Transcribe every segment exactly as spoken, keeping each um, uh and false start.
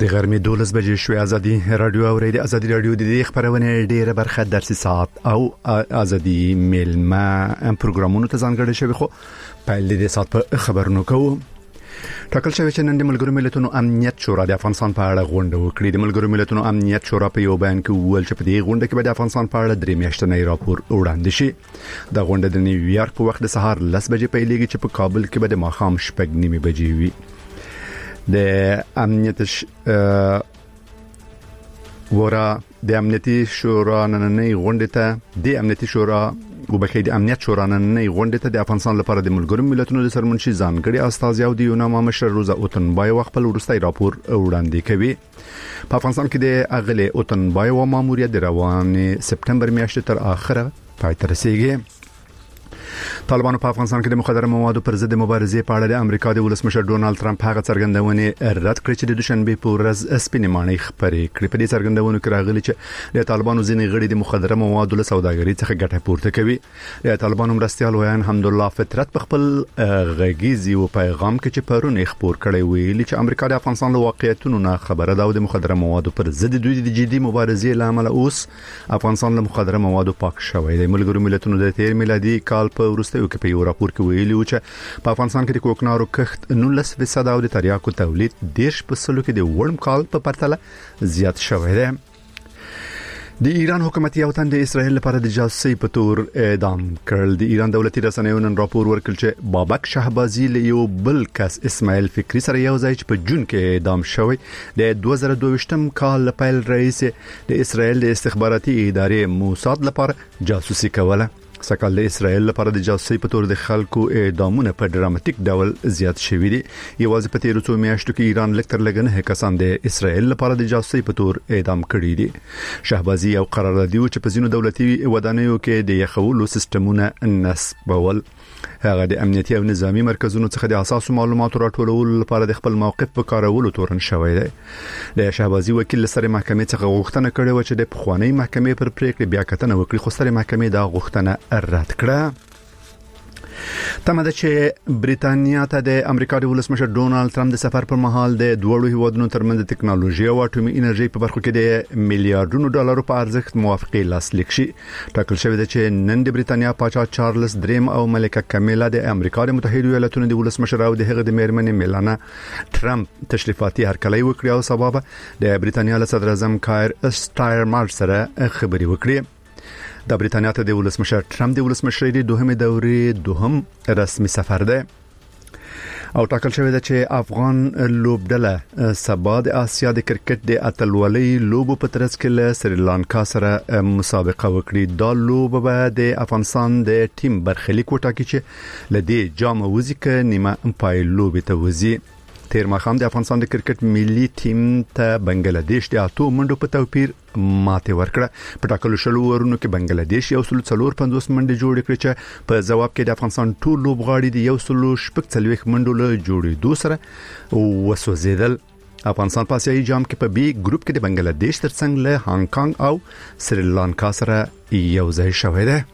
د غرمې دولس بجې شوې. ازادي رادیو او ریډیو ازادي رادیو د دې خبرونه ډیره برخه درسي ساعت او ازادي میلمه پروګرامونو ته ځانګړي شوی، خو پیل دې ساعت په خبرونو کوو. ټاکل شوی چې نن د ملګرو ملتونو امنیت شورا د افغانستان په اړه غونډه وکړي. د ملګرو ملتونو امنیت شورا په یو بیان کې وویل چې په دې غونډه کې به د افغانستان په اړه درې میاشتنی راپور وړاندې شي. د غونډې د نیویارک په وخت د سهار لس بجې پیلېږي چې په کابل کې به د ماښام شپږ نیمې بجې وي. د امنیت ش... ورا د امنیتي شورا نننۍ غونډه ته د امنیتي شورا وبخې د امنیت شورا نننۍ غونډه ته د افغانستان لپاره د ملګرو ملتونو د سرمنشي ځانګړي استازي او د یوناما مشر روزا اوتنبای خپل ورستۍ راپور وړاندې کوي. په افغانستان کې د اغلې اوتنبای و ماموریت د روان سپتمبر میاشتې تر اخره پای ته رسیدي. طالبانو په افغانستان کې د مخدره موادو پر ضد مبارزې په اړه د امریکا د ولسمشر ډونالد ټرمپ هغه څرګندونې رد کړې چې د دوشنبه په ورځ سپینې مانۍ خبرې کړې. په دې څرګندونو کې راغلي چې د طالبانو ځینې غړي د مخدره موادو له سوداګرۍ څخه ګټه پورته کوي. د طالبانو مرستيال ویان حمدالله فطرت په خپل غږیزي او پیغام کې چې پرون خبر کړی ویلي چې امریکا د افغانستان له واقعیتونو نه خبره ده او د مخدره موادو پر ضد دوی د جدي مبارزې لامل اوس افغانستان له مخدره موادو پاک شوی دی. ملګرو ملتونو د تیر میلادي کال په ورستیو کې په یو راپور کې ویلي و چې په افغانستان کې د کوکنارو کښت نولس فیصد او د تریاکو تولید دیش په سلو کې د وړم کال په پرتله زیات شوی دی. د ایران حکومت یو تن د اسرائیل لپاره د جاسوسي په تور اعدام کړل. د ایران دولتي رسنیو نن راپور ورکړ چې بابک شهبازي له یو بل کس اسماعیل فکری سره یو ځای چې په جون کې اعدام شوی د دوه زره دوه کال پیل رئیس د اسرائیل د استخباراتي ادارې موساد لپاره جاسوسي کوله. سکهال د اسرائیل لپاره د جاسوسي په تور د خلکو اعدامونه په ډراماتیک ډول زیات شوي دي. یوازې په تیرو څو میاشتو کې ایران لکتر لګنه کسان د اسرائیل لپاره د جاسوسي په تور اعدام کړي دي. شهبازي او قراردادي چې په ځینو دولتي ودانیو کې د یخولو سیستمونه نصبول. هغه د امنیتي او نظامی مرکزونو څخه د اساسو معلوماتو راټولولو لپاره د خپل موقف په کارولو تورن شوی دی. د شهبازي وکیل سره محکمې څخه غوښتنه کړې و چې د پخوانی محکمې پر پریکړه بیا کتنه وکړي، خو سره محکمې دا غوښتنه رد کړه. تمه ده چې بریتانیا ته د امریکا د ولسمشر ډونالد ټرمپ د سفر پر مهال د دوړو هیوادونو ترمنځ د ټکنالوژي او اټومي انرژي په برخو کې د میلیارډونو ډالرو په ارزښت موافقه لاسلیک شي. ټاکل شوی دی چې نن د بریتانیا پاچا چارلز دریم او ملکه کمیلا د امریکا د متحده ایالاتونو د ولسمشر او د هغه د میرمنې میلانا ټرمپ تشریفاتي هرکلی وکړي او سبب د بریتانیا له صدر اعظم کایر سټارمر سره خبري وکړي. د بریتانیا ته د ولسمشر ټرمپ د ولسمشرۍ د دوهمې دورې دوهم رسمي سفر دی او ټاکل شوی دی چې افغان لوبډله سبا د آسیا د کرکټ د اتلولۍ لوبو په ترڅ کې له سریلانکا سره مسابقه وکړي. دا لوبه به د افغانستان د ټیم برخلیک وټاکي چې لدې جام وزي ک نیمه پای لوبه ته وزي. تیر ماښام د افغانستان د کرکټ ملي ټیم ته بنگلاديش د اتو منډو په توپیر ماته ورکړه. په ټاکلو شلو ورونو کې بنگلاديش یو سل څلور پنځوس منډې جوړې کړې چې په جواب کې د افغانستان ټول لوبغاړي د یو سل شپږ څلوېښت منډو له جوړېدو سره وسوځیدل. افغانستان په آسیایي جام کې په بي ګروپ کې د بنگلاديش ترڅنګ له هانګ کانګ او سریلانکا سره یو ځای شوی دی.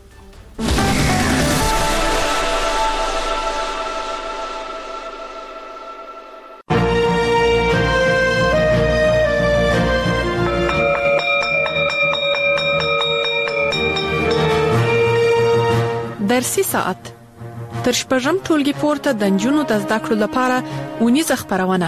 درسي ساعت تر شپږم ټولګي پورته د نجونو د زده کړو لپاره ونیزه خبرونه.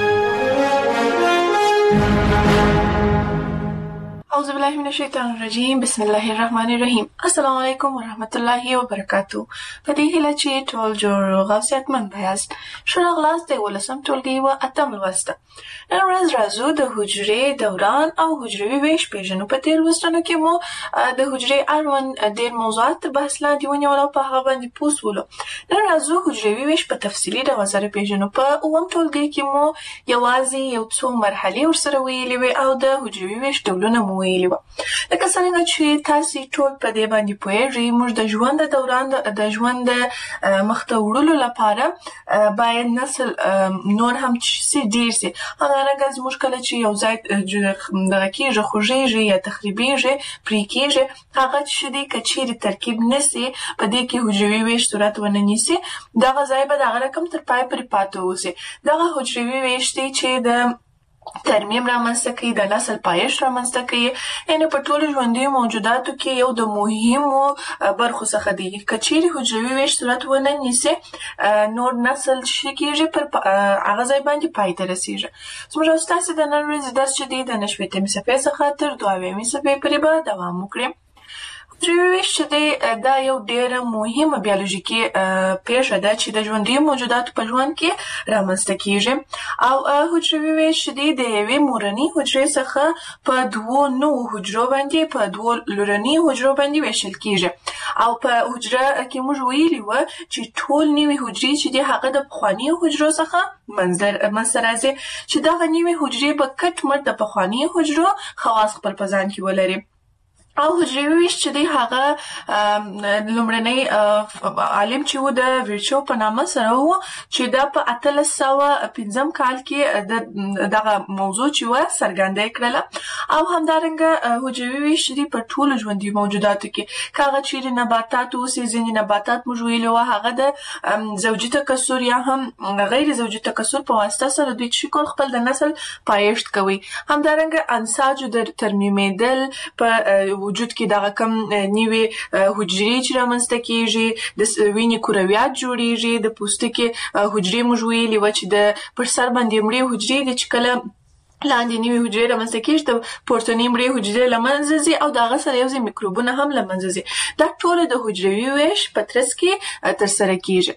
اعوذ بالله من الشیطان الرجیم، بسم الله الرحمن الرحیم. السلام علیکم ورحمت الله وبرکاتو. په دې هیله چې ټول جوړ غوثیت من بیاست. شنو غلاس د ولسم ټولګي و اتم لوسته. نن ورځ راځو د حجرې دوران او حجروي ویش پیژنو. په تیر لوستنو کې مو د حجرې اړوند ډېر موضوعات بحث لاندې ونیول او په هغه باندې پوسولو. نن راځو حجروي ویش په تفصیلي ډول سره پیژنو. په اووم ټولګي کې مو یوازې یو څو مرحلې ورسره ویلې وي او د حجروي ویش ډولونه مو ویلي وو. لکه څنګه چې تاسو ټول په دې باندې پوهیږئ، موږ د ژوند د دوران د ژوند مخته وړلو لپاره باید نسل نور هم چې ډیر سي. هغه زموږ کله چې یو ځای دغه کېږي خوږیږي یا تخریبیږي پرې کېږي، هغه چې دې کچېرې ترکیب نسي په دې کې حجروي ویش صورت ونه نیسي، دغه ځای به دغه رقم تر پای پورې پاتې اوسي. دغه حجروي ویش دی چې د ترمیم رامنځته کوي، د نسل پایښت رامنځته کوي. یعنې په ټولو ژوندیو موجوداتو کې یو د مهمو برخو څخه دی. که چیرې حجروي ویش صورت ونه نیسي نور نسل چې کېږي پر هغه ځای باندې پای ته رسېږي. زموږ او ستاسې د نن ورځې درس چې دی د نهه شپېتمې صفحې څخه تر دوه اویاومې صفحې پورې به دوام وکړي. حجروي ویش چې دی دا یو ډېره مهمه بیولوژیکي پېښه ده چې د ژوندیو موجوداتو په ژوند کې رامنځته کېږي. او حجروي ویش چې دی د یوې مورنۍ حجرې څخه په دوو نوو حجرو باندې په دوو لورنۍ حجرو باندې ویشل کېږي. او په حجره کې موږ ویلي وو چې ټول نوې حجرې چې دی هغه د پخوانیو حجرو څخه منځته راځي، چې دغه نوې حجرې به کټ مټ د پخوانیو حجرو خواص خپل په ځان کې ولري. او حجروي ویش چې دی هغه لومړنی عالم چې و د ویرچو په نامه سره و چې دا په اتلس سوه پنځم کال کې د دغه موضوع چې و څرګنده کړله. او همدارنګه حجروي ویش دی په ټولو ژوندیو موجوداتو کې کاغه چې نباتات اوسي، ځینې نباتات موږ ویلي و هغه د زوجي تکثر یا هم غیر زوجي تکثر په واسطه سره دوی چې کول خپل د نسل پایښت کوي. همدارنګه انساجو د ترمیمېدل په وجود کې دغه کم نیوي حجرې چې رامنځته کېږي، د وینې کرویات جوړېږي، د پوستکي حجرې موږ ویلي وه چې د پر سر باندې مړې حجرې دي چې کله لاندې نیوي حجرې رامنځته کېږي د پورتنۍ مړې حجرې له منځه ځي او د هغه سره یو ځای میکروبونه هم له منځه ځي. دا ټول د حجروي ویش په ترڅ کې ترسره کېږي.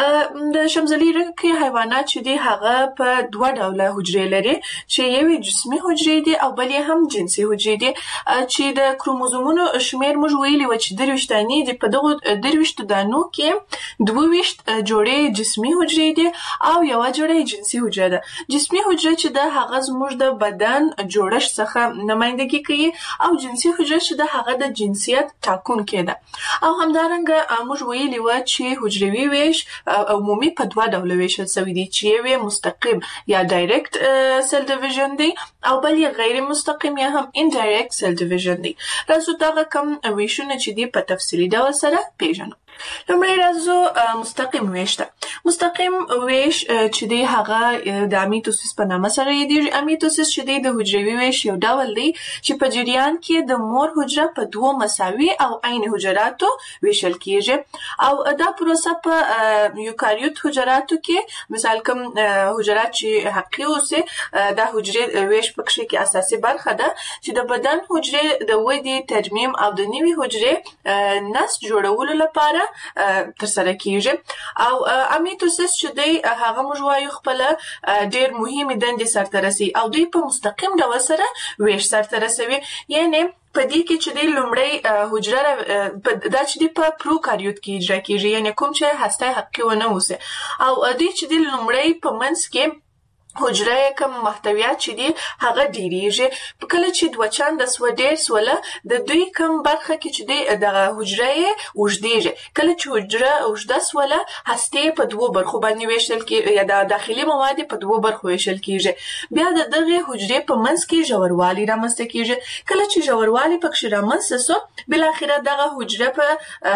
د شمزلي رنګې حیوانات چې دي هغه په دوه ډوله حجرې لري، چې یوې جسمي حجرې دي او بل یې هم جنسي حجرې دي، چې د کروموزومونو شمېر موږ ویلي وو چې درویشت دانې دي. په دغو درویشتو دانو کې دوه ویشت جوړې جسمي حجرې دي او یوه جوړه جنسي حجره ده. جسمي حجره چې ده هغه زموږ د بدن جوړښت څخه نمایندګي کوي او جنسي حجره چې ده هغه د جنسیت ټاکونکې ده. او همدارنګه موږ ویلي وو چې حجروي ویش عمومي په دوه ډوله ویشل شوی دی، چې یو مستقیم یا ډایرکټ سیل ډیویژن دی او بل یې غیر مستقیم یا هم انډایرکټ سیل ډیویژن دی. راځو دغه کم ویشونه چې دی په تفصیلي ډول سره پیژنو. لومړی راځو مستقیم ویش ته. مستقیم ویش چې دی هغه د امیتوسیس په نامه سره یادېږي. امیتوسیس چې دی د حجروي ویش یو ډول دی چې په جریان کې د مور حجره په دوو مساوي او عین حجراتو ویشل کېږي. او دا پروسه په یوکاریوت حجراتو کې مثال کوم حجرات چې حقیقي اوسي دا حجرې ویش پکې کې اساسي برخه ده چې د بدن حجرې د ودې، ترمیم او د نوي حجرې نسج جوړولو لپاره ترسره کېږي. او امیتوسیس چې دی هغه موږ وایو خپل ډېر مهمې دندې سرته رسوي او دوی په مستقیم ډول سره ویش سرته رسوي. یعنې په دې کې چې دی لومړی حجره دا چې دی په پروکاریوت کې اجرا کېږي، یعنې کوم چې هسته حقیقي ونه اوسي. او دوی چې دی لومړی په منځ کې حجره کوم محتویات چې دي هغه ډیریږي. کله چې دوه چنده سوه ډېر سوله د دوی کوم برخه کې چې دی دغه حجره یې اوږدېږي. کله چې حجره اوږده سوله هستې په دوو برخو باندې ویشل کېږي یا د داخلي مواد په دوو برخو ویشل کېږي. بیا د دغې حجرې په منځ کې ژوروالی رامنځته کېږي. کله چې ژوروالی پکې رامنځته سو بالاخره دغه حجره په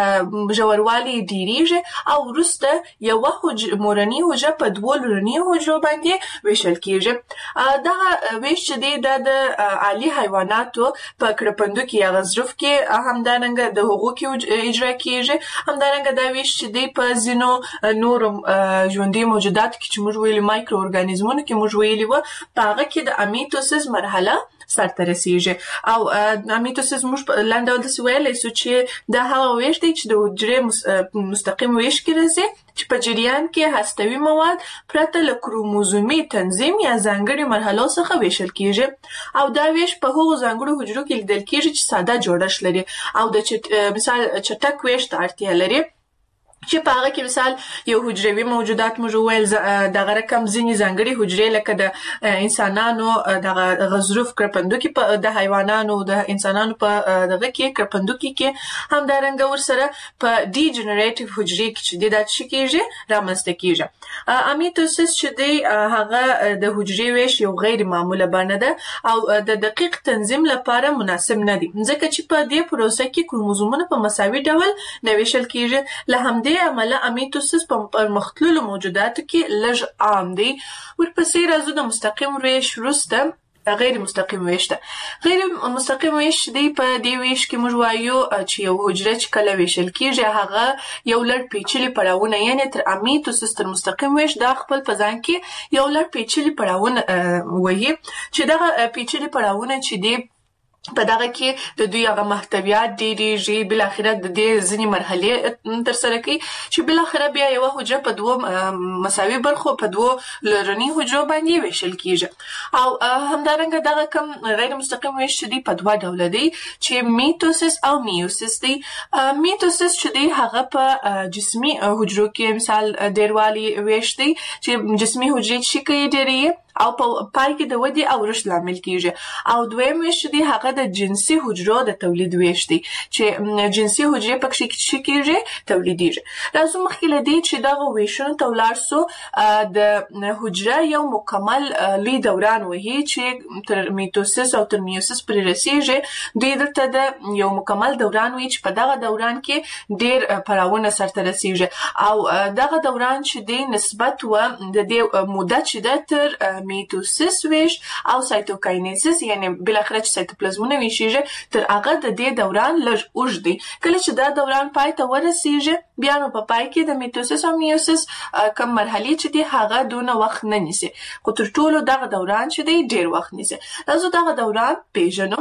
ژوروالی ډیریږي او وروسته یوه مورنۍ حجره په دوو لورنیو حجرو باندې ویشل کېږي. دغه ویش چې دی دا د عالي حیواناتو په کرپندو کې یا غضروف کې همدارنګه د هغو کې اجرا کېږي. همدارنګه دا ویش چې دی په ځینو نورو ژوندي موجوداتو کې چې موږ ویلي مایکرو ارګانیزمونو کې موږ ویلي وو په هغه کې د امیتوسیس مرحله سرته رسیږي. او امیتوسیس موږ لنډ ډول داسې ویلی سو چې دا هغه ویش دی چې د حجرې مستقیم ویش کې راځي چې په جریان کې هستوي مواد پرته له کروموزومي تنظیم یا ځانګړي مرحلو څخه ویشل کېږي. او دا ویش په هغو ځانګړو حجرو کې لیدل کېږي چې ساده جوړښت لري او د مثال چټک ویش ته اړتیا لري، چې په هغه کې مثال یو حجروي موجودات موږ وویل دغه رقم ځینې ځانګړي حجرې لکه د انسانانو دغه غضروف کرپندوکي د حیوانانو د انسانانو په دغه کې کرپندوکي کې همدارنګه ورسره په ډي جنریټیو حجرې کې چې دی دا څه کېږي رامنځته کېږي. امیتوسیس چې دی هغه د حجرې ویش یو غیر معموله بڼه ده او د دقیق تنظیم لپاره مناسب نه دی، ځکه چې په دې پروسه کې کروموزومونه په مساوي ډول نه ویشل کېږي. له همدې همدې امله امیتوسس په مختلفو موجوداتو کې لږ عام دی. ورپسې راځو د مستقیم ویش وروسته غیر مستقیم ویش ته. غیر مستقیم ویش دی په دې ویش کې موږ وایو چې یو حجره چې کله ویشل کیږي هغه یو لړ پیچلي پړاوونه یعنی تر امیتوسس تر مستقیم ویش دا خپل په ځان کې یو لړ پیچلي پړاوونه وایي چې دغه پیچلي پړاوونه چې دی په دغه کې د دوی هغه محتویات ډېریږي بل اخره د دې ځینې مرحلې تر سره کوي چې بل اخره بیا یو حجره په دوه مساوي برخو په دوه لرنی حجرو باندې ویشل کیږي. او همدارنګه دغه کم غیر مستقیم ویش دی په دوه ډول دی چې میتوسس او میوسس دی. میتوسس چې دی هغه په جسمي حجرو کې مثال ډیروالي ویش دی چې جسمي حجرې چې کوي ډېری او په پای کې د ودې او رشد لامل کیږي. او دویم ویش دی هغه د جنسي حجرو د تولید ویش دی چې جنسي حجرې پکې چې کیږي تولیدیږي. راځو مخکې له دې چې دغه ویشونو ته ولاړ سو د حجره یو مکمل لوی دوران وهي چې تر میتوسس او تر میوسس پورې رسیږي. دوی دلته د یو مکمل دوران وي چې په دغه دوران کې ډېر پړاوونه سرته رسیږي او دغه دوران چې دی نسبت و د دې موده چې ده تر میتوسس ویش او سایتوکاینیسس یعنی بل اخر چې سایتوپلازمونه ویشيږي تر هغه د دې دوران لږ اوږد دی. کله چې دا دوران پای ته ورسیږي بیا نو په پای کې د میتوسس او میوسس کوم مرحلې چې دی هغه دونه وخت نه نیسي خو تر ټولو دغه دوران چې دی ډیر وخت نیسي. راځو دغه دوران پیژنو.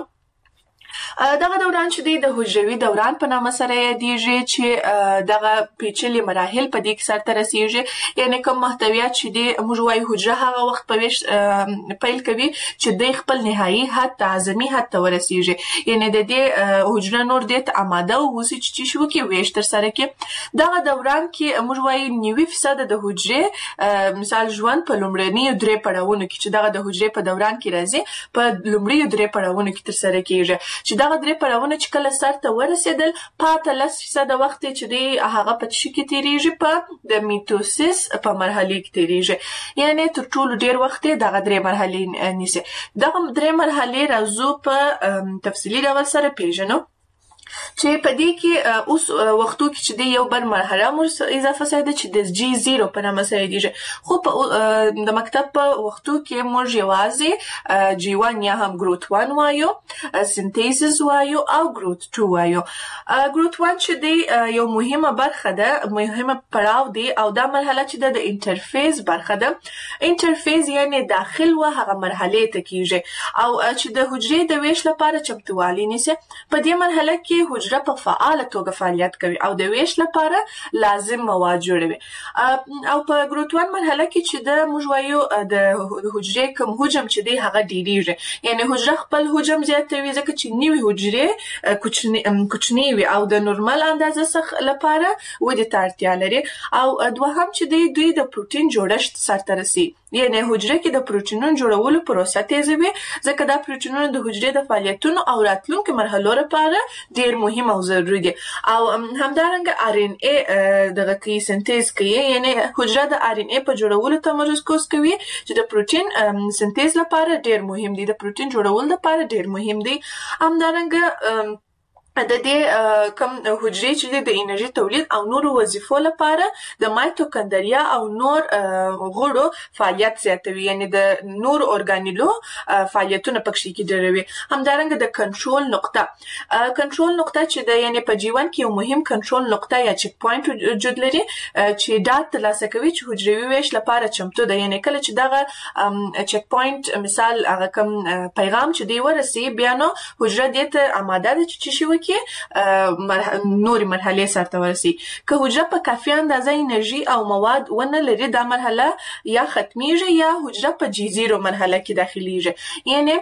دغه دوران چې دی د حجروي دوران په نامه سره یادیږي چې دغه پیچلي مراحل په دې کې سرته رسیږي یعنی کوم محتویات چې دی موږ وایو حجره هغه وخت په ویش پیل کوي چې د خپل نهایي حد اعظمي حد ته ورسیږي یعنی د دې حجره نور دې آماده اوسي چې شو کې ویش تر سره کې. دغه دوران کې موږ وایو نوي فیصد د حجره مثال ژوند په لومړني درې پړاوونو کې چې دغه د حجره په دوران کې راځي په لومړي درې پړاوونو کې تر سره کېږي چې دغه درې پړاوونه چې کله سرته ورسېدل پاته لس فیصده وخت چې دی هغه په څه کې تیریږي په د میتوسس په مرحله کې تیریږي یعنی تر ټولو ډیر وخت دغه درې مرحلې نیسي. دغه درې مرحلې راځو په تفصیلي ډول سره پیژنو چې په دې کې اوس وختو کې چې د یو بل مرحله مر اضافه شوی چې د جی صفر په نامه سره دیږي خو په د مکتب په وختو کې موږ یوازې جی واحد یا هم ګروت واحد وایو سنتیسز وایو او ګروت دوه وایو. ګروت واحد چې دی یو مهمه برخه ده مهمه پړاو دی او دا مرحله چې د انټرفیس برخه ده. انټرفیس یعنی داخل و هغه مرحله ته کیږي او چې د حجرې د ویش لپاره چمتووالی نیسي. په دې مرحله کې حجره په فعاله توګه فعالیت کوي او د ویش لپاره لازم مواد جوړوي. او په ګروت واحد مرحله کې چې د موږ وایو د حجرې کوم حجم چې دی هغه ډیریږي یعنی حجره خپل حجم زیاتوي ځکه چې نوې حجرې کوچني کوچني وي او د نورمال اندازه څخه لپاره ودې ته اړتیا لري. او دوهم چې دی دوی د پروتین جوړښت سرته رسي یعنی حجره کې د پروتینونو جوړولو پروسه تیزوي ځکه دا پروتینونه د حجرې د فعالیتونو او راتلونکو مرحلو لپاره ډیر مهم او ضروري دي. او همدارنګه ار ان اي دغه کی سنتیز کوي یعنی حجره د ار ان اي په جوړولو تمرکز کوي چې د پروتین سنتیز لپاره ډیر مهم دي د پروتین جوړولو لپاره ډیر مهم دي. همدارنګه د دې کوم حجرې چې د انرژي تولید او نور وظیفو لپاره د مایتوکاندریا او نور غړو فعالیت زیاتوي یعنی د نور اورګانیلو فعالیتونه پکې کې ډېروي. همدارنګه د کنټرول نقطه کنټرول نقطه چې د یعنی په جیوان کې یو مهم کنټرول نقطه یا چک پوینټ وجود لري چې دا ترلاسه کوي چې حجروي ویش لپاره چمتو ده یعنی کله چې دغه چک پوینټ مثال هغه کوم پیغام چې دی ورسي بیا نو حجره دې ته آماده ده چې شي کې مرح... نوري مرحله سرته ورسي. که حجره په کافي اندازه انرژي او مواد ونه لري دا مرحله یا ختميږي یا حجره په جی صفر مرحله کې داخليږي یعنی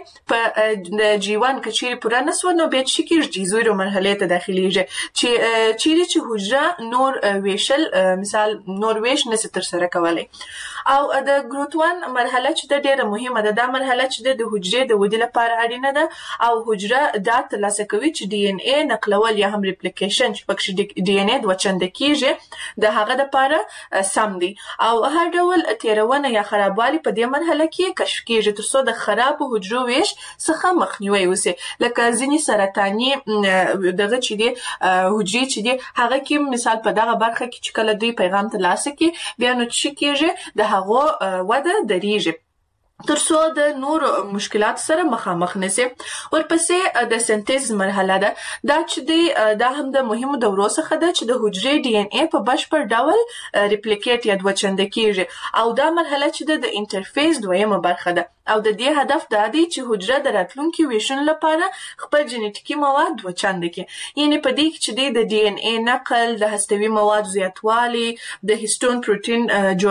په جی واحد کې چیرې پوره نسو نو به چې کې جی صفر مرحله ته داخليږي چې چیرې چې حجره نور ویشل مثال نور ویش نس تر سره کولای. او د ګروت واحد مرحله چې د ډیره مهمه ده دا مرحله چې د حجرې د ودې لپاره اړینه ده او حجره دا ترلاسه کوي چې ډي ان اي ای نقلول یا هم ریپلیکیشن چې پکې ډي ان ای دوه چنده کیږي د هغه لپاره سم دي او هر ډول تیرونه یا خرابوالي په دې مرحله کې کشف کیږي ترڅو د خراب حجرو ویش څخه مخنیوي وشي. لکه ځینې سرطاني دغه چې دي حجرې چې دي هغه کې مثال په دغه برخه کې چې کله دوی پیغام ترلاسه کړي بیا نو چې کیږي د هغه وده دریږي ترڅو د نور مشکلات سره مخامخ نشي. ورپسې د سنتیز مرحله ده دا چې دی دا هم د مهمو دورو څخه ده چې د حجرې ډي ان ای په بشپړ ډول ریپلیکیټ یا دوه چنده کیږي او دا مرحله چې د انټرفیس دویمه برخه ده او د دې هدف دا دی چې حجره د راتلونکي ویشن لپاره خپل جنټیکي مواد دوه چنده کړي. یعنی په دې کې چې د ډي ان ای نقل د هستوي مواد زیاتوالی د هیستون پروتین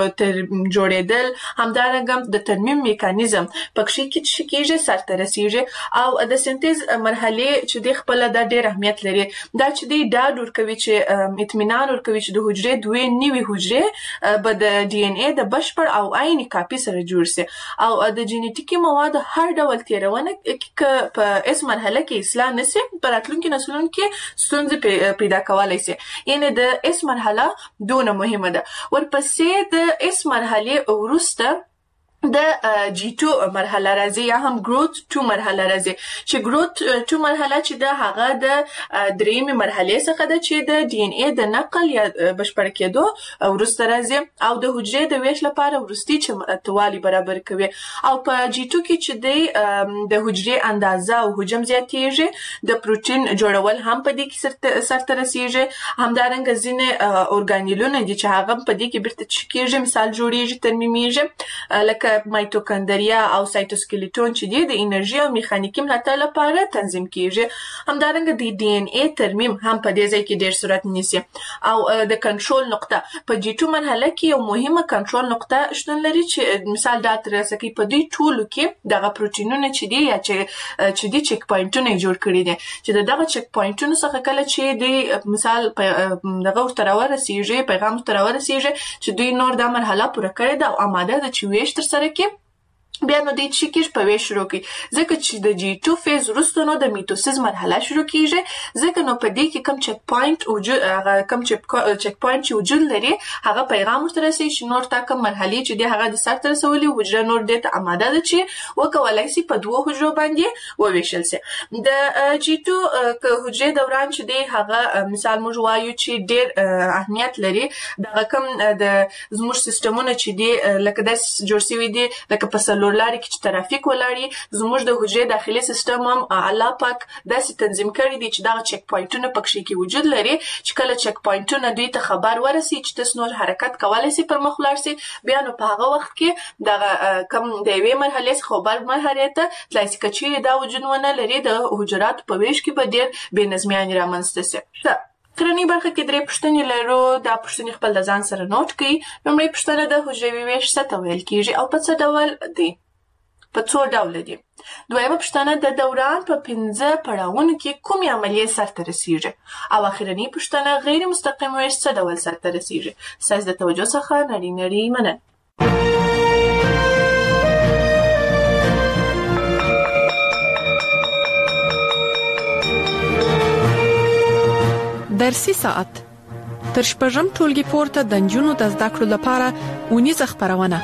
جوړېدل همدارنګه د ترمیم میکانیزم پکې کې چې کېږي سرته رسیږي او د سنتیز مرحله چې د خپل د ډېر اهمیت لري دا چې دی دا ډور کوي چې اطمینان ورکوي چې د حجرې دوه نیوي حجرې به د ډي ان ای د بشپړ او عیني کاپي سره جوړ شي او د جنټیکي مواد هر ډول تیرونه کې په اس مرحله کې اصلاح نشي پر راتلونکي نسلونو کې ستونزې پیدا کولای شي. یعنی د اس مرحله دونه مهمه ده. ورپسې د اس مرحله وروسته د جی ټو مرحله راځي یا هم ګروث ټو مرحله راځي چې ګروث ټو مرحله چې د هغه د درېمې مرحله څخه ده چې د ډي ان ای د نقل یا بشپړ کېدو ورسته راځي او د حجرې د ویش لپاره ورستي چمتوالي برابر کوي او په جی ټو کې چې د د حجرې اندازه او حجم زیاتېږي د پروتین جوړول هم په دې کې سرته رسیږي همدارنګه ځینې اورګانیلونه دي چې هغه په دې کې بیرته کېږي مثال جوړیږي ترمیمیږي لکه مایټوکاندریا او سایټوسکلیټون چې د انرژي او میخانیکي ملاتړ لپاره تنظیم کیږي. همدارنګه د ډي ان ای ترمیم هم په دې ځای کې ډېر صورت نیسي او د کنټرول نقطه په جی ټو مرحله کې یو مهمه کنټرول نقطه شتون لري چې مثال دا ترسه کوي په دې ټولو کې دغه پروتینونه چې دي یا چې چې دي چک پوینټونه جوړ کړي دي چې دغه چک پوینټونو څخه کله چې د مثال دغه ورته راورسیږي پیغام ورته راورسیږي چې دوی نور د مرحله پوره کړي دا او آماده ده چې ویش تر سره کې بیا نو د چیکیش په ویش شروع کی ځکه چې د جی ټو فیز وروسته نو د میټوسیس مرحله شروع کیږي ځکه نو په دې کې کم چک پوینټ وجود هغه کم چک پوینټ چې وجود لري هغه پیغام ورته رسي چې نور تا کم مرحله چې دی هغه د سر تر رسولي حجره نور د ته آماده ده چې وکولای شي په دوه حجرو باندې وویشل شي. د جی ټو حجره دوران چې دی هغه مثال موږ وایو چې ډېر اهمیت لري دا کم د زموږ سیستمونه چې دی لکه د جوړ شوی دی لکه په لاري کې چې ترافیک ولاړی زموږ د حجرې داخلي سیستم هم الله پاک داسې تنظیم کړی دی چې دا چک پوینټونه پکې کې وجود لري چې کله چک پوینټونه دوی ته خبر ورسي چې تاسو نور حرکت کولای شئ پر مخ لاړ شئ بیا نو په هغه وخت کې دا کم د یوې مرحله څخه بل مرحله ته تلای شي چې دا وجود ونه لري د حجرات په ویش کې به ډېر بې نظمیان رامنځته شي. کرنی برخه کې درې پوښتنې لرو دا پوښتنې خپل د ځان سره نوٹ کړئ. لومړی پوښتنه د حجروي ویش څه ته ویل کیږي او په څه ډول دی په څو ډول دي. دویمه پوښتنه د دوران په پنځه پړاوونو کې کومې عملیې سرته رسیږي او اخرنۍ پوښتنه غیر مستقیم ویش څه ډول سرته رسیږي. ستاسو د توجه څخه نړۍ نړۍ مننه. درسي ساعت تر شپږم ټولګي پورته د نجونو د زده کړو لپاره اونیزه خبرونه.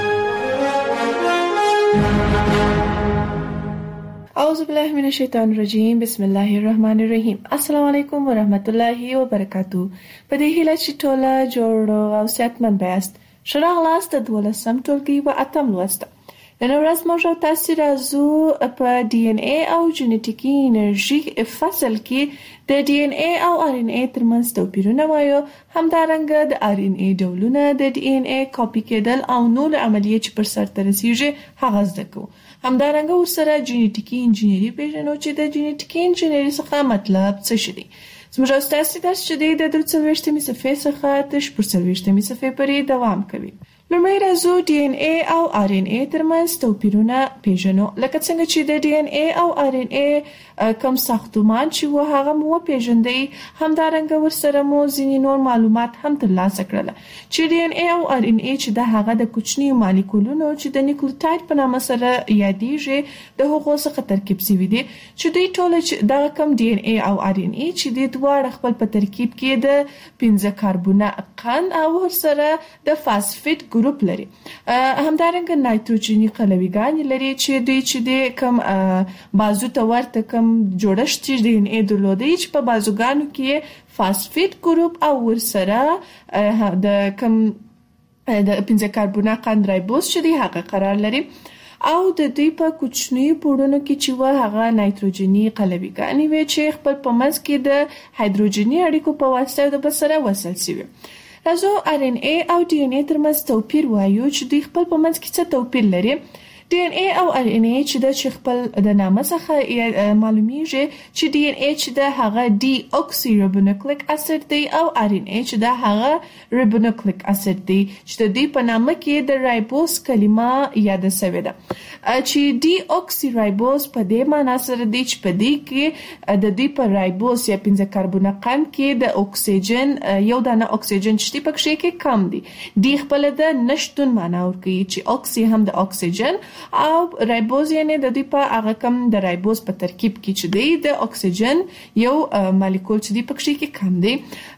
اعوذ بالله من الشیطان الرجیم بسم الله الرحمن الرحیم. السلام علیکم ورحمت الله وبرکاتو. په دې هیله چې ټوله جوړ او صحتمند یاست. ښه راغلاست د دولسم ټولګي و اتم لوست. نن ورځ موږ تاسو راځو په ډي ان ای او جنټیکي انرژي فصل کې د ډي ان ای او ار ان ای ترمنځ توپیرونه وایو همدارنګه د ار ان ای ډولونه د ډي ان ای کاپي کېدل او نور عملیات چې پر سر رسیږي هغه زده کوو. همدارنګه ورسره جنټیکي انجینری پیژنو چې د جنټیکي انجینری څخه مطلب څه شي. زموږ استاد درس چې د درڅويشتمې صفحې څخه تر شپږويشتمې صفحې پورې دوام کوي. لومړی راځو ډي ان اي او ار ان اي ترمنځ توپیرونه پیژنو. لکه څنګه چې د ډي ان اي او ار ان اي کوم ساختمان چې و هغه مو پیژندې، همدارنګه ورسره مو ځینې نور معلومات هم ترلاسه کړل چې ډي ان اي او ار ان اي چې د هغه د کوچني مالیکولونو چې د نیوکلیوټاید په نامه سره یادېږي د هغو څخه ترکیب شوي دي، چې دوی ټول د کم ډي ان اي او ار ان اي چې د دواړه خپل په ترکیب کې د پنځه کاربونه قند او ورسره د فاسفیټ ګروپ لري. همدارنګه نایتروجني قلویګان لري چې دوی چې د کم بازو ته ورته کم جوړښت چې ډي ان اي درلودي چې په بازوګانو کې فاسفیټ ګروپ او ورسره د کم د پنځه کاربونه قند رایبوز چې دی هغه قرار لري، او د دوی په کوچنی پوړونو کې چې و هغه نایتروجني قلویګانې وي چې خپل په منځ کې د هایدروجني اړیکو په واسطه د بسره وصل شوي. راځو ار ان اي او ډي ان اي ترمنځ توپیر وایو چې دوی خپل په منځ کې څه توپیر لري. ډي ان اي او ار ان اي چې د خپل د نامه څخه معلومیږي چې ډي ان اي چې د هغه ډي اوکسي رایبونوکلیک اسید دی او ار ان اي چې د هغه رایبونوکلیک اسید دی چې د دې په نامه کې د رایبوز کلمه یاد شوې ده، چې ډي اوکسي رایبوز په دې معنی سره دی چې په دې کې د دې په رایبوز یا پنځه کاربونه قند کې د اکسیجن یو دانه اکسیجن چې پکې کې کم دی، دی خپل د نشټون معنی ورکوي چې اوکسي هم د اکسیجن او رایبوز یعنی د دې په هغه کم د رایبوز په ترکیب کې چې دی د اکسیجن یو مالیکول چې دی پکې کې کم دی،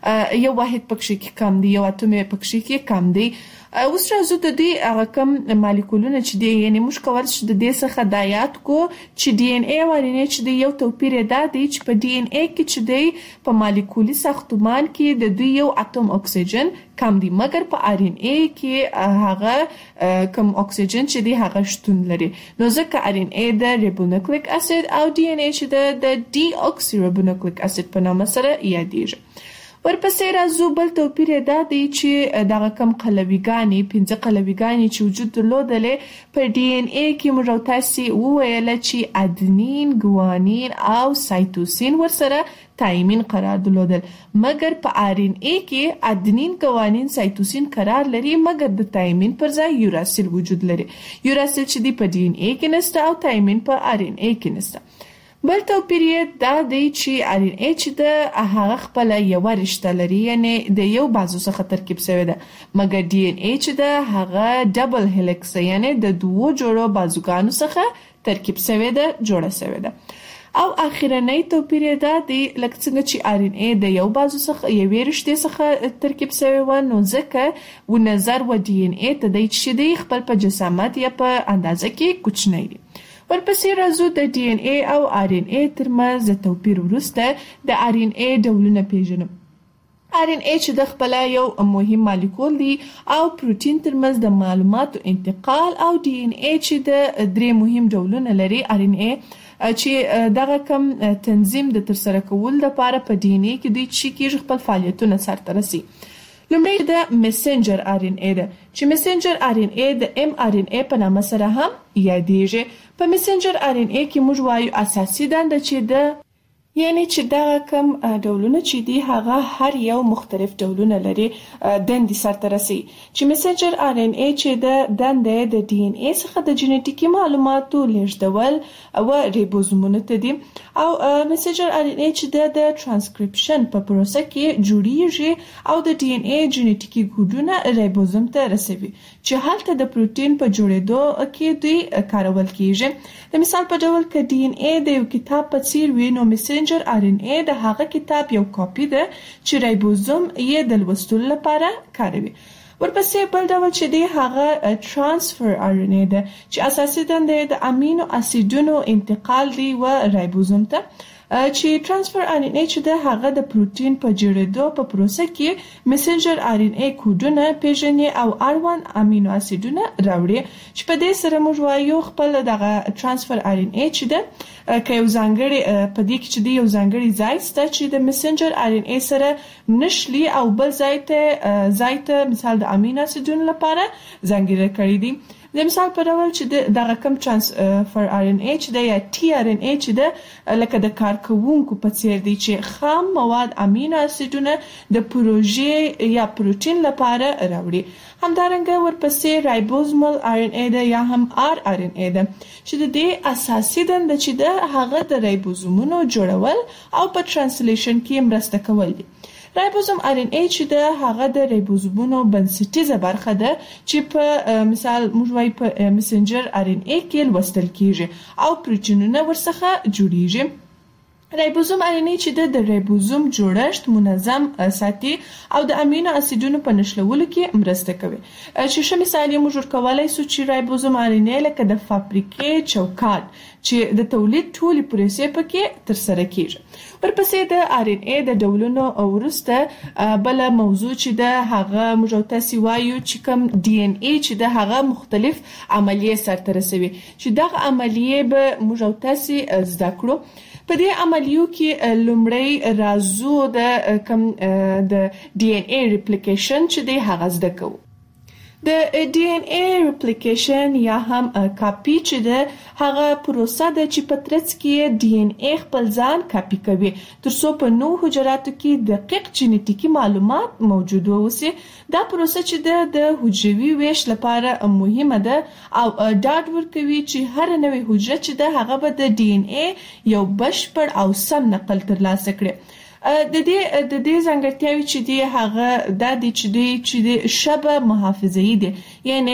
یو واحد پکې کې کم دی، یو اتوم پکې کې کم دی. اوس راځو د دې هغه کم مالیکولونه چې دی یعنی موږ کول چې د دې څخه د یاد کو چې ډي ان اي او ار ان اي چې دی یو توپیر دا دی چې په ډي ان اي کې چې دی په مالیکولي ساختمان کې د دوی یو اتوم اکسیجن کم دی، مګر په ار ان اي کې هغه کم اکسیجن چې دی هغه شتون لري. نو ځکه ار ان اي د رایبونوکلیک اسید او ډي ان اي چې د ډي اوکسي رایبونوکلیک اسید په نامه سره یادېږي. ورپسې راځو بل توپیر دا دی چې دغه کم قلویګانې پنځه قلویګانې چې وجود درلودلې په ډي ان اي کې موږ تاسو وویل چې ادنین، ګوانین او سایتوسین ورسره تایمین قرار درلودل، مګر په ار ان اي کې ادنین، ګوانین، سایتوسین قرار لري، مګر د تایمین پر ځای یوراسیل وجود لري. یوراسیل چې دی په ډي ان اي کې نشته او تایمین په ار ان اي کې نشته. بل توپیر دا دی چې ار ان اي چې د هغه خپل یو رشته لري یعنی د یو بازو څخه ترکیب شوی ده، مګر ډي ان اي چې د هغه ډبل هلیکس یعنی د دوه جوړو بازوګانو څخه ترکیب شوی ده، جوړه شوی ده. او اخیرنۍ توپیر دا دی لکه څنګه چې ار ان اي د یو بازو څخه یوې رشتې څخه ترکیب شوی و، نو ځکه و نظر و ډي ان اي ته دی چې دی خپل په جسامت یا په اندازه کې کوچنی دی. ورپسې راځو د ډي ان اي او ار ان اي ترمنځ د توپیر وروسته د ار ان اي ډولونه پیژنو. ار ان اي چې د خپل یو مهم مالیکول دی او پروتین ترمنځ د معلوماتو انتقال، او ډي ان اي چې د درې مهم ډولونه لري. ار ان اي چې دغه کم تنظیم د ترسره کول لپاره په ډي ان اي کې دوی چې کېږي خپل فعالیتونه سرته رسي. لومړی د میسنجر ار ان اي ده چې میسنجر ار ان اي د ام ار ان اي په نامه سره هم یادېږي. په میسنجر ار ان اي کې موږ وایو اساسي دنده چې د یعنی چې دا کم ډولونه چې دی هغه هر یو مختلف ډولونه لري دندې سرته رسي، چې میسنجر ار ان اي چې د دندې د ډي ان اي څخه د جینټیکي معلوماتو لیږدول او ریبوزومونو ته دي، او میسنجر ار ان اي چې د ترانسکریپشن په پروسه کې جوړیږي او د ډي ان اي جینټیکي کوډونه ریبوزوم ته رسوي چې هلته د پروتین په جوړېدو کې دوی کارول کیږي. د مثال په ډول ک ډي ان اي د یو کتاب په څیر وي، نو میسنجر ار ان اي د هغه کتاب یو کاپی ده چې رایبوزوم یې د لوستلو لپاره کاروي. ورپسې بل ډول چې دی هغه ترانسفر ار ان اي ده چې اساسي دنده د امینو اسیدونو انتقال دی و رایبوزوم ته، چې ترانسفر ار ان اي چې د هغه د پروتین په جوړېدو په پروسه کې میسنجر ار ان اي کوډونه پیژني او ار ون امینو اسیدونه راوړي، چې په دې سره موږ وایو خپل دغه ترانسفر ار ان اي چې ده که یو ځانګړی په دې کې چې دی یو ځانګړی ځای شته چې د میسنجر ار ان اي سره نشلی او بل ځای ته ځای ته مثال د امینو اسیدونو لپاره ځانګړی کړی دی. د د مثال په ډول چې دغه کم ترانسفر آر ان ای چې د یا ټي آر ان ای چې د لکه د کارکونکو په څیر دی چې خام مواد امینو اسیدونه د پروژې یا پروتین لپاره راوړي. همدارنګه ورپسې رایبوزومل آر ان ای ده یا هم آر آر ان ای ده چې د دې اساسي دنده چې د هغه د رایبوزومونو جوړول او په ترانسلیشن کې مرسته کول دي. رایبوزوم آر ان ای چې د هغه د رایبوزومونو بنسټیزه برخه ده چې په مثال موږ وایو په مسنجر آر ان ای کې لوستل کیږي او پروتینونه ورڅخه جوړیږي. رایبوزوم آر ان ای چې د رایبوزوم جوړښت منظم ساتي او د امینو اسیدونو په نښلولو کې مرسته کوي. چې ښه مثال یې موږ ورکولای سو چې رایبوزوم آر ان ای لکه د فابریکې چوکاټ چې د تولید ټولې پروسې پکې ترسره کیږي. ورپسې د آر ان ای د ډولونو وروسته بل موضوع چې د هغه موږ تاسو وایو چې کوم ډي ان ای چې د هغه مختلف عملیې سرته رسوي چې دغه عملیې به موږ تاسو زده کړو. په دې عملیو کې لومړی رازو د کم د ډي ان ای ریپلیکیشن چې د هغه زده کوو. د ډي ان ای ریپلیکیشن یا هم کاپی چې د هغه پروسه ده چې په ترڅ کې ډي ان ای خپل ځان کاپی کوي ترڅو په نو حجراتو کې دقیق جینیټیکي معلومات موجود وي. دا پروسه چې د د حجروي ویش لپاره مهمه ده او ډاډ ورکوي چې هر نوې حجره چې ده هغه به د ډي ان ای یو بشپړ او سم نقل ترلاسه کړي. د دې د دې ځانګړتیاوې چې دی هغه د دې چې دی چې دی شبه محافظه‌ای دي، یعنی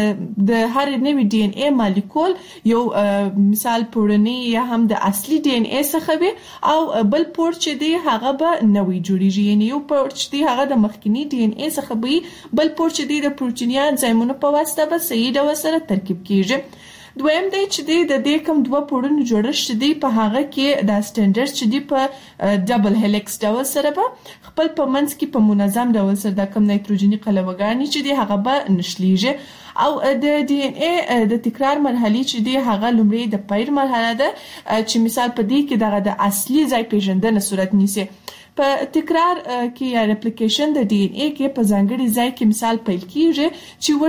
د هر نوې ډي ان ای مالیکول یو مثال پورنی یا هم د اصلي ډي ان ای څخه وي او بل پور چې دی هغه به نوې جوړیږي، یعنی یو پور چې دی هغه د مخکنی ډي ان ای څخه وي، بل پور چې دی د پروتینیا انزایمونو په واسطه به صحیح ډول سره ترکیب کیږي. دویم دی چې دی د دې کوم دوه پورونو جوړښت دی په هغه کې د سټانډرډ چې دی په ډبل هلیکس ډول سره به خپل په منځ کې په منظم ډول سره د کوم نایتروجني قلوه‌ګانې چې دی هغه به نشلیږي او د ډي ان ای د تکرار مرحله چې دی هغه لومړی د پیر مرحله ده چې مثال په دې کې دغه د اصلي ځای پیژندنه صورت نیسي. په تکرار کې یا ریپلیکیشن د ډي ان ای کې په ځانګړي ځای کې مثال پیل کیږي چې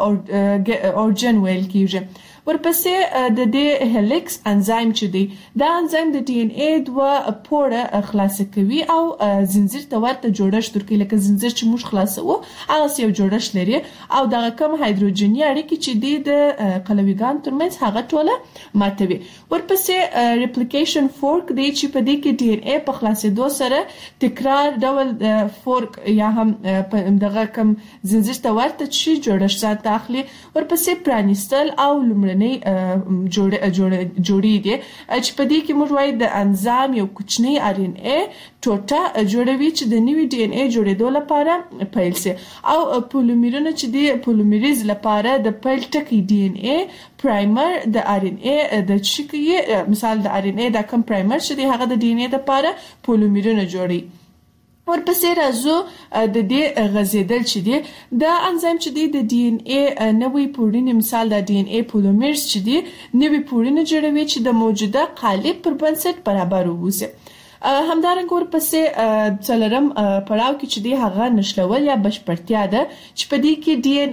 ورته اورجن ویل کیږي. ورپسې د دې هلیکس انزایم چې دی دا انزایم د ډي ان ای دوه پوره خلاص کوي او زنجیر ته ورته جوړښت ورکوي، لکه زنجیر چې موږ خلاصو هغه یو جوړښت لري او دغه کوم هایدروجني اړیکې چې دی د قلویګان ترمنځ هغه ټوله ماتوي. ورپسې ریپلیکیشن فورک دی چې په دې کې ډي ان ای په خلاصېدو سره تکرار ډول فورک یا هم دغه کوم زنجیر ته ورته چې جوړښت ځان اخلي. ورپسې پرانیستل او لومړنی جوړ جوړ جوړی دي چې په دې کې موږ وایو د انزایم یو کوچنی آر ان ای ټوټه جوړوي چې د نوې ډي ان ای جوړېدو لپاره پیل سي او پولیمرونه چې دی پولیمریز لپاره د پیل ټکی ډي ان ای پرایمر د آر ان ای د چکی مثال د آر ان ای د کوم پرایمر چې دی هغه د ډي ان ای لپاره پولیمرونه جوړي. ورپسې راځو د دې غزیدل چې دی د انزایم چې دی د ډي ان ای نوې پورینې مثال د ډي ان ای پولیمرز چې دی نوې پورینې جوړوي چې د موجوده قالب پر بنسټ برابر ووسي. همدارنګه ورپسې څلورم پړاو کې چې دی هغه نشلول یا بشپړتیا ده چې په دې کې ډي ان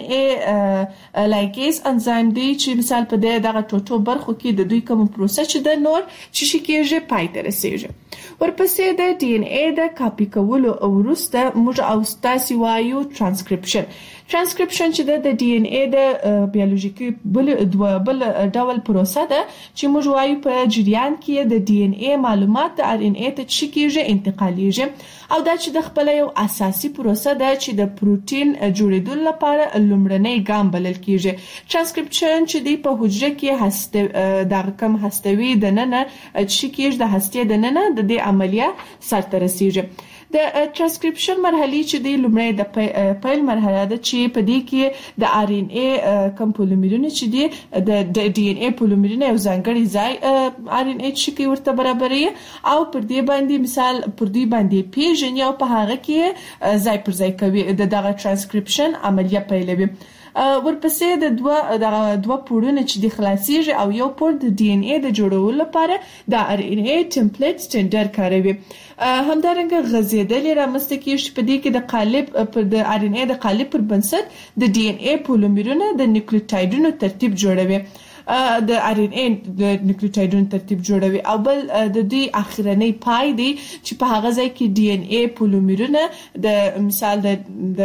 ای لایګیز انزایم دی چې مثال په دغه ټوټو برخو کې د دوی کوم پروسه چې د نور چې شي کېږي پای ته رسیږي. ورپسې د ډي ان ای د کاپی کولو وروسته موږ او تاسو وایو ترانسکرپشن. ترانسکرپشن چې د ډي ان ای د بیولوژیکي بل بل ډول پروسه ده چې موږ وایو په جریان کې د ډي ان ای معلومات د آر ان ای ته چې کېږي انتقالیږي او دا چې د خپل یو اساسي پروسه ده چې د پروتین جوړېدو لپاره لومړنی ګام بلل کېږي. ترانسکرپشن چې دی په حجره کې هسته د کم هستوي د ننه چې کېږي د هسته د ننه د دې عملیه سرته رسیږي. د ترانسکرپشن مرحله چې دی لومړی د پیل مرحله ده چې په دې کې د آر ان ای کوم پولیمرونه چې دی د ډي ان ای پولیمرونه یو ځانګړي ځای آر ان ای چې کې ورته برابري او پر دې باندې مثال پر دې باندې پیژني او په هغه کې ځای پر ځای کوي د دغه ترانسکرپشن عملیه پیلوي. ورپسې د دوه د دوه پوړونه چې د خلاصيږي او یو پوړ د ډي ان اي د جوړولو لپاره د ار ان اي ټمپلیټ سټینډرډ کاروي. همدارنګه غزیدلې رامنځته کیږي په دې کې د قالب پر د ار ان اي د قالب پر بنسټ د ډي ان اي پولیمرونه د نیوکلیوټایډونو ترتیب جوړوي د ار ان اي د نیوکلیوټایډونو ترتیب جوړوي او بل د دې اخرنی پای دی چې په هغه ځای کې ډي ان اي پولیمرونه د مثال د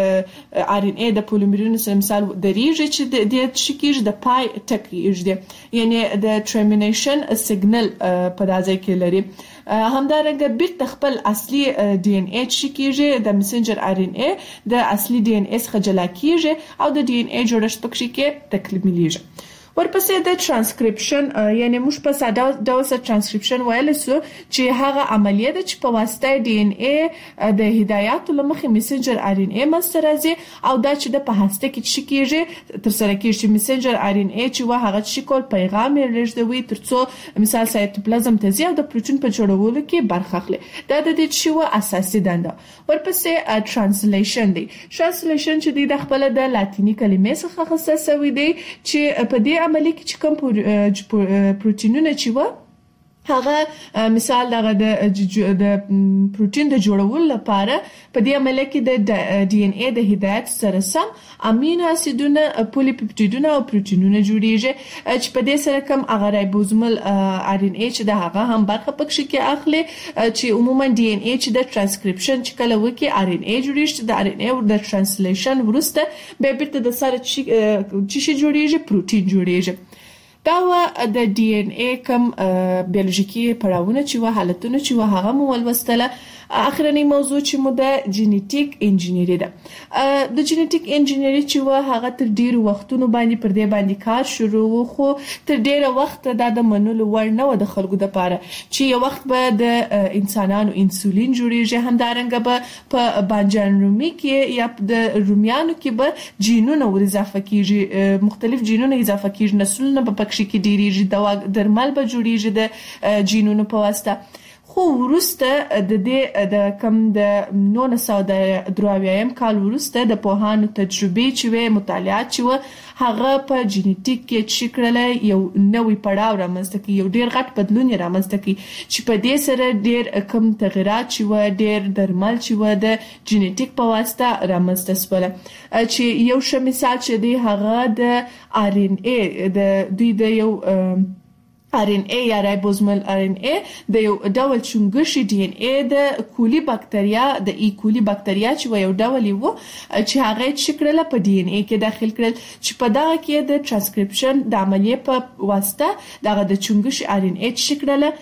د ار ان اي د پولیمرونو سره مثال د ریږي چې د دې شکیږي د پای ټکی یعنی د ټرمینیشن سیګنل په دازای کې لري. همدارنګه بیرته خپل اصلي ډي ان اي چې کیږي د میسنجر ار ان اي د اصلي ډي ان اي څخه جلا کیږي او د ډي ان اي جوړښت پکې کې تکمیلېږي. ورپسې د ترانسکرپشن یعنی موږ په ساده ډول سره ترانسکرپشن ویل سو چې هغه عملیه ده چې په واسطه ډي ان اي د هدایاتو لمخې میسنجر ار ان اي مستر راځي او دا چې د په هسته کې چې کیږي تر سره کیږي میسنجر ار ان اي چې وا هغه چې کول پیغام لېږدوي ترڅو مثال سایتوپلازم ته ځي او د پروتین په جوړولو کې برخه اخلي. دا د دې چې وا اساسي دنده. ورپسې ترانسلیشن دی. ترانسلیشن چې د خپل د لاتینی کلمې څخه اخیستل شوی دی چې په دې عملیه کې چې کوم پروتینونه چې و هغه مثال دغه د د پروتین د جوړولو لپاره په دې عملیه کې د ډي ان اي د هدایت سره سم امینو اسیدونه پولیپپټیدونه او پروتینونه جوړیږي چې په دې سره کوم هغه رایبوزومل ار ان اي چې د هغه هم برخه پکې کې اخلي چې عموما ډي ان اي چې د ترانسکرپشن چې کله وکي ار ان اي جوړیږي د ار ان اي د ترانسلیشن ورسته به بیرته د سره چې شي جوړیږي پروتین جوړیږي. دا و د ډي ان اي کوم بیولوژیکي پړاوونه چې و حالتونه چې و هغه مو ولوستله. اخرنی موضوع چې مو د جینیټیک انجینری ده. د جینیټیک انجینری چې و هغه تر ډیرو وختونو باندې پر دې باندې کار شروع و خو تر ډیره وخت د منلو وړ نه و د خلکو د پاره چې یو وخت به د انسانانو انسولین جوړیږي. همدارنګه به په بانجان رومي کې یا د رومیانو کې به جینونه ور اضافه کیږي مختلف جینونه اضافه کیږي نسلونه په پکې کې ډیریږي دوا درمل به جوړیږي د جینونو په واسطه. خو ورسته د دې د کم د نولس سوه درې اویایم کال ورسته د پوهانو تجربې چې وې مطالعات چې و هغه په جینیټیک کې چې کړل یو نوې پړاو رامنځته کی یو ډیر غټ بدلون رامنځته کی چې په دې سره ډیر کم تغیرات چې و ډیر درمل چې و د جینیټیک په واسطه رامنځته سول چې یو ش مثال چې دی هغه د ار ان اي د دوی د یو ار ان اي یا رایبوزومل ار ان اي د یو ډول چونګشي ډي ان اي د کولی بکټریا د ای کولی بکټریا چې یو ډول وو چې هغه شکرله په ډي ان اي کې داخل کړل چې په دغه کې د ترانسکرپشن د عملیې په واسطه دغه د چونګشي ار ان اي شکرله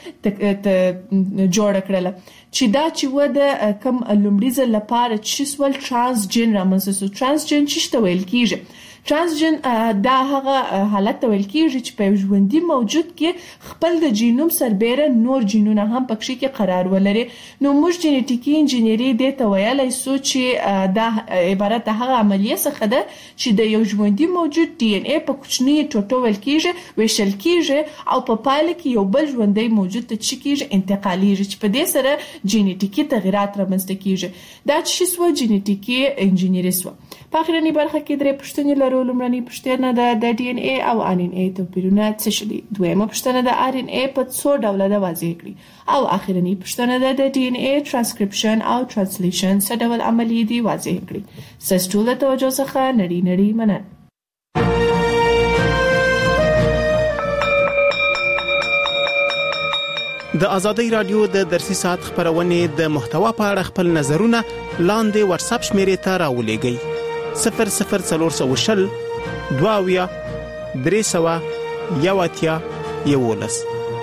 جوړ کړل چې دا چې و د کم لومړي ځل لپاره چې سول ترانسجن رامنځته ترانسجن چې ویل کیږي. ترانسجن دا هغه حالت ویل کیږي چې په ژوندۍ موجود کې خپل د جینوم سربېره نور جینونه هم پکې کې قرار ولري. نو موږ جینیټیکي انجینری د تویلای سو چې دا عبارت هغه عملیه څخه ده چې د یو ژوندۍ موجود ډي ان اي په کوچنی ټوټو ویل کیږي ویشل کیږي او په پایله کې یو بل ژوندۍ موجود ته چې کیږي انتقالیږي چې په دې سره جینیټیکي تغیرات رامنځته کیږي. دا چې سو جینیټیکي انجینری سو. په اخرنی برخه کې درې پوښتنې لرو. لومړنۍ پوښتنه ده د ډي ان اي او ار ان اي توپیرونه څه شي دي. دویمه پوښتنه ده ار ان اي په څو ډوله ده واضح کړئ او اخرنی پوښتنه ده د ډي ان اي ترانسکرپشن او ترانسلیشن څه ډول عملیې دي واضح کړئ. ستاسو ټول توجه څخه نړۍ نړۍ مننه. د ازادۍ رادیو د درسي ساعت خبرونه د محتوا په اړه خپل نظرونه لاندې واتس اپ شمیرې ته راولېږئ صفر صفر څلور سوه شل دوه اویا درې سوه یو اتیا یوولس.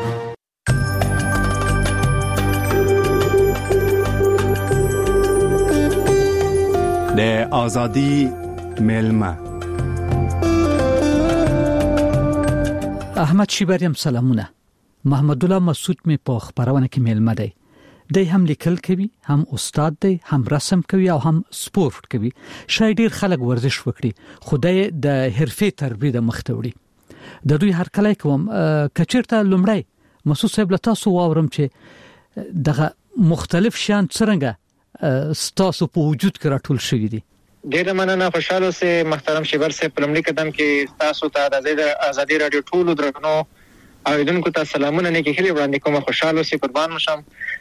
د ازادي ملما احمد شیبریم سلامونه. محمد الله مسعود می په خبرونه کې ملما دی. دی هم لیکل کوي هم استاد دی هم رسم کوي او هم سپورت کوي. شاید ډیر خلک ورزش وکړي خو د حرفي تربیه مخته وړي. د دوی هر کله کوم کچیرته لومړی مسعود صاحب له تاسو واورم چې دغه مختلف شیان څنګه ستاسو په وجود کې راټول شوي دي. ډېر مننه. خوشاله اوسئ محترم شیبر صاحب. په لومړي قدم کې تاسو ته د ازادي رادیو ټولو درنو اوریدونکو ته سلامونه نیکی هیلې وړاندې کوم. خوشاله اوسئ، قربان مشم.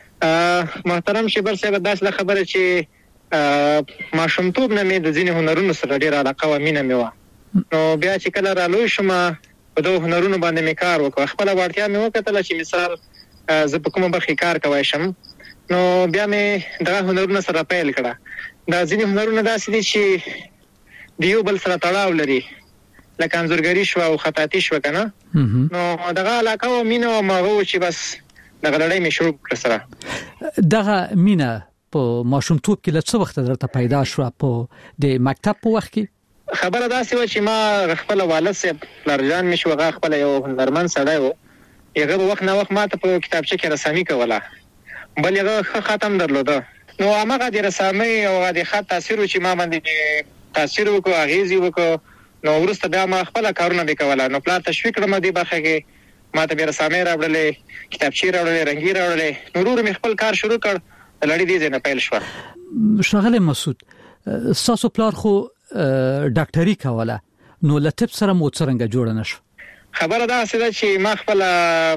محترم شیبر صاحب داسې خبره چې ماشومتوب نه مې د ځینې هنرونو سره ډېره علاقه و، مینه مې وه. نو بیا چې کله را لوی شوم په دغو هنرونو باندې مې کار وکړ. خپله وړتیا مې وکتله چې مثال زه په کومه برخې کار کوی شم، نو بیا مې دغه هنرونه سره پیل کړه. دا ځینې هنرونه داسې دي چې د یو بل سره تړاو لري، لکه انځورګري شوه او خطاطي شوه که نه. نو دغه علاقه و، مینه وم، هغه و چې بس دغه لړۍ مې شروع کړه سره. دغه مینه په ماشومتوب کې له څه وخته درته پیدا شوه؟ په د مکتب په وخت کې؟ خبره داسې وه چې ما خپله والد صاحب پلارجان مې شو، هغه خپله یو هنرمند سړی و. هغه به وخت نه وخت ما ته په کتابچه کې رسامي کوله، بل هغه ښه خط هم درلوده. نو هماغه د رسامۍ او هغه د خط تاثیر و چې ما باندې تاثیر وکړو، اغېز یې وکړو. نو وروسته بیا ما خپله کارونه دې کوله. نو پلار تشویق کړم دې برخه کې، ما ته بیا رسامۍ راوړلې، کتابچې راوړلې، رنګي راوړلې. نو ورو ورو مې خپل کار شروع کړ. د لړۍ دې ځای نه پیل شوه. ښاغلی مسعود، ستاسو پلار خو ډاکټري کوله، نو له طب سره مو څرنګه جوړه نه شوه؟ خبره داسې ده چې ما خپله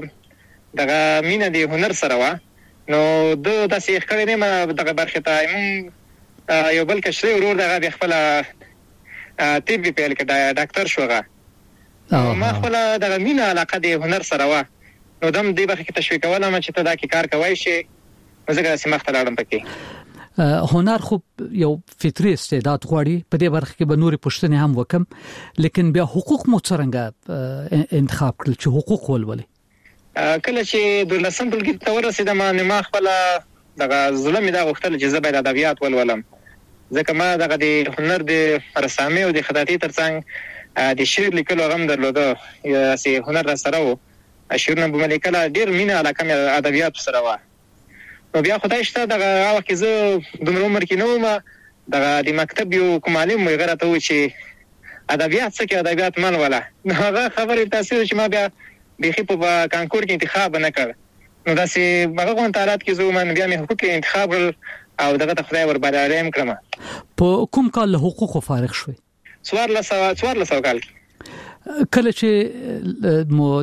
دغه مینه د هنر سره وه. نو ده داسې ښکلی نه یم دغه برخې ته. مونږ یو بل کشري ورور دغه بیا خپله طب یې پیل کړه، ډاکټر شو هغه. ما خپله دغه مینه علاقه د هنر سره وه. نو دم دې برخې کې تشویقولم چې ته دا کې کار کوی شې، نو ځکه داسې مخته لاړم پکې. هنر خو یو فطري استعداد غواړي، په دې برخه کې به نورې پوښتنې هم وکم، لیکن بیا حقوق مو څرنګه انتخاب کړل چې حقوق ولولئ؟ کله چې دولسم ټولګي ته ورسېدم، نو ما خپله دغه زړه مې دا غوښتل چې زه باید ادبیات ولولم، ځکه ما دغه د هنر د رسامۍ او د خطاطۍ ترڅنګ د شعر لیکلو هغه هم درلوده، داسې هنر را سره و. شعرونه به مې لیکله، ډېر مینه علاقه مې ادبیاتو سره وه. نو بیا خدای شته دغه هغه وخت کې زه دومره عمر کې نه وم، دغه د مکتب یو کوم معلم و، هغه راته وویل چې ادبیات څه کې ادبیات مه لوله. نو هغه خبرې تاثیر چې ما بیا بیخي په کانکور کې انتخاب نه کړ. نو داسې هغه غونډ حالات کې زه وم، بیا مې حقوق انتخاب کړل او دغه ته خدای وربریالی هم کړم. په کوم کال له حقوقو فارغ شوئ؟ څوارلس سوه څوارلس سوه کال کې. کله چې مو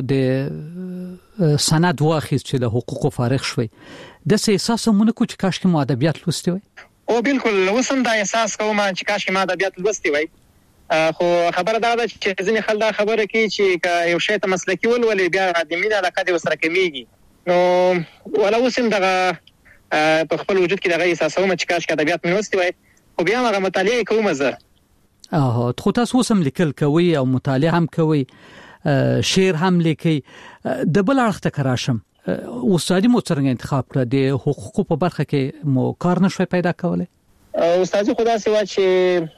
د سند واخیست چې له حقوقو فارغ شوئ، داسې احساس هم ونه کړو چې کاشکې مو ادبیات لوستي وای؟ او بالکل، اوس هم دا احساس کوم چې کاشکې ما ادبیات لوستي وای. خو خبره دا ده چې ځینې خلک دا خبره کوي چې که یو شی ته مسلکي ولولې بیا د مینې علاقه دې ورسره کمیږي. نو ولا اوس هم دغه په خپل وجود کې دغه احساسوم چې کاشکې ادبیات مې لوستي وای، خو بیا هم هغه مطالعه کوم زه. آها، خو تاسو اوس هم لیکل کوئ او مطالعه هم کوئ، شعر هم لیکئ. د بل اړخ ته که راشم، استادي مو څرنګه انتخاب کړه؟ د حقوقو په برخه کې مو کار نشوی پیدا کولی؟ استادي خو داسې وه چې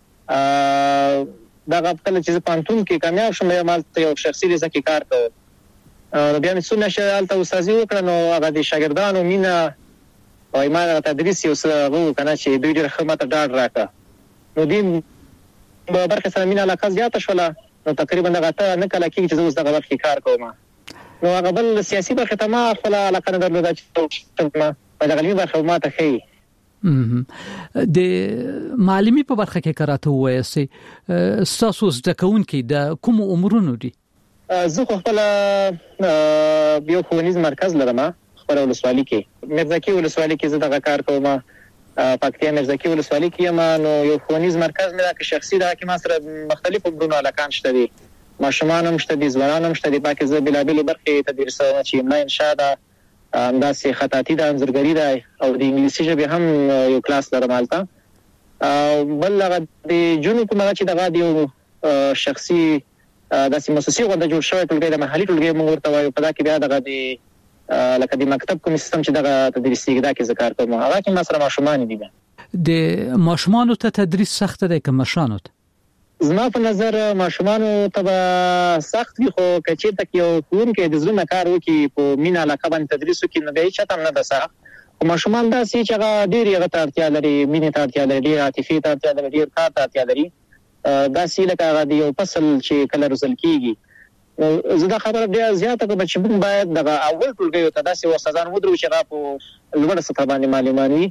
دغه کله چې زه پوهنتون کې کامیاب شوم، بیا ما یو شخصي ریزه کې کار کوم. نو بیا مې څو میاشتې هلته استادي وکړه. نو هغه د شاګردانو مینه او ما دغه تدریس یو څه هغه و که نه چې دوی ډېر ښه ماته ډاډ راکړه. نو دې په برخې سره مینه علاقه زیاته شوله. نو تقریبا دغه اته نه کاله کېږي چې زه اوس دغه برخې کار کوم. نو هغه بل سیاسي برخې ته ما خپله علاقه نه درلوده چې ما په دغه علمي برخه ما ته ښیي. د معلمي په برخه کې که راته ووایاستئ، ستاسو زده کوونکي د کومو عمرونو دي؟ زه خو خپله یو ښوونیز مرکز لرم خپله ولسوالي کې، میرزکي ولسوالي کې زه دغه کار کوم. پکتیا میرزکي ولسوالي کې یم. نو یو ښوونیز مرکز مې دا که شخصي ده، کې ما سره مختلف عمرونو هلکان شته دي، ماشومان هم شته دي، ځوانان هم شته دي. پکې زه بېلابېلې برخې تدریسوم چې املا انشا ده، همداسې خطاطي ده، انځورګري ده، او د انګلیسي ژبې هم یو کلاس لرم هلته. بل هغه د جنونو کوم هغه چې دغه د یو شخصي داسې مؤسسې غونډه جوړ شوی ټولګی د محلي ټولګی موږ ورته وایو. په دا کې بیا دغه د لکه د مکتب کوم سیستم چې دغه تدریسیږي، دا کې زه کار کوم. هغه کې ما سره ماشومان دي. د ماشومانو ته تدریس سخته دی که مشرانو ته؟ زما په نظر ماشومانو ته به سخت وي، خو که چېرته یو ښوونکی د زړه نه کار وکړي، په مینه علاقه باندې تدریس وکړي، نو بیا هېڅ چاته هم نه ده سخت. خو ماشومان داسې چې هغه ډېرې هغه ته اړتیا لري، مینې ته اړتیا لري، ډېر عاطفې ته اړتیا لري، ډېر کار ته اړتیا لري. داسې لکه هغه د یو فصل چې کله روزل کېږي. زه دا خبره ډېره زیاته کوم چې موږ باید دغه اول ټولګیو ته داسې استادان ودرو چې هغه په لوړه سطح باندې معلمان وي،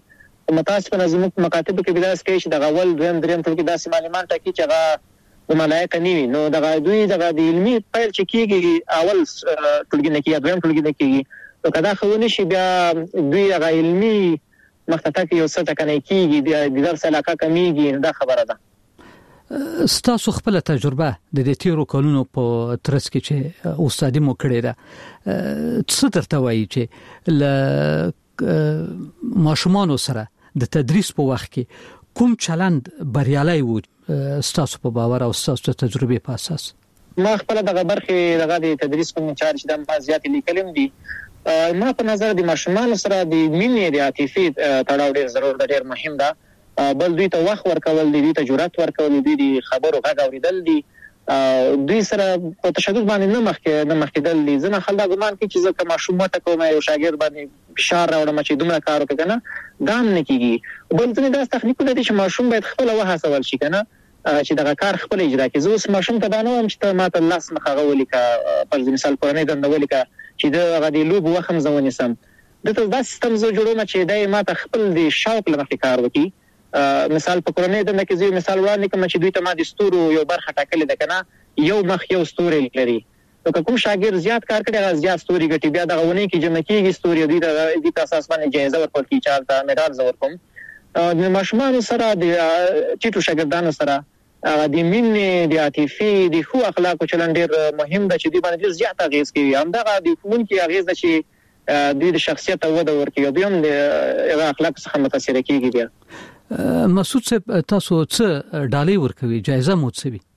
متاسفانه زموږ مکاتب کې بلاس کې چې د اول دویم دریم ټولګي داسې معلومات ټاکي چې هغه ملایق نه وي. نو دغه دوی دغه د علمي پیل چې کېږي اول ټولګي نه کېږي دویم ټولګي نه کېږي نو کدا خو نشي بیا دوی هغه علمي مخته کې یو څه ټکنه کېږي د درس علاقه کمیږي دا خبره ده. ستاسو خپل تجربه د دې تیرو کلونو په ترڅ کې چې استادي مو کړې ده څه درته وایي چې ل ماشومان سره د تدریس په وخت کې کوم چلند بریالي وو ستاسو په باور او ستاسو تجربه په اساس؟ ما خپل دغه برخه دغه د تدریس کوم چارج د ما زیات لیکلم دي. ما په نظر د ماشومان سره د مینې د عاطفي تړاو ډېر ضرور ډېر مهم ده. بل دوی ته وخت ورکول دي، دوی ته جرأت ورکول دي، د خبرو غږ اوریدل دي، دوی سره په تشدد باندې نه مخکې نه مخکېدل دي. ځنه خلک ګمان کوي چې ځکه ماشوم ته کوم یو شاګرد باندې فشار راوړم چې دومره کار وکړي کنه دا نه کیږي. بل ځنه دا تخنیکونه دي چې ماشوم باید خپل وهڅول شي کنه چې دغه کار خپل اجرا کړي. زه اوس ماشوم ته باندې وایم چې ته ماته لاس مخه ولیکا پر مثال کورنۍ دنده ولیکا چې دا غدي لوب وخم زونی سم دته دا سیستم زه جوړوم چې دای ماته خپل د شوق لمخې کار وکړي. مثال په کورنۍ دنده کې زه مثال وړاندې کوم چې دوی ته ما د ستورو یو برخه ټاکلې ده کنه یو مخ یو ستوري لري. نو کوم شاګرد زیات کار کوي هغه زیات ستوري ګټي بیا دغه ونی کې جمع کیږي ستوري دوی د دې اساس باندې جایزه ورکول کی چالتا میډال زور کوم. د ماشومان سره د چټو شاګردانو سره د مینې د عاطفي د خو اخلاقو چلند ډېر مهم ده چې دوی باندې زیات اغیز کوي. همدغه د فون کې اغیز ده چې دوی د شخصیت وده ورکوي دوی هم د اخلاق څخه متاثر کیږي. بیا مسعود صاحب تاسو څه ډالۍ ورکوي جایزه مو څه وي؟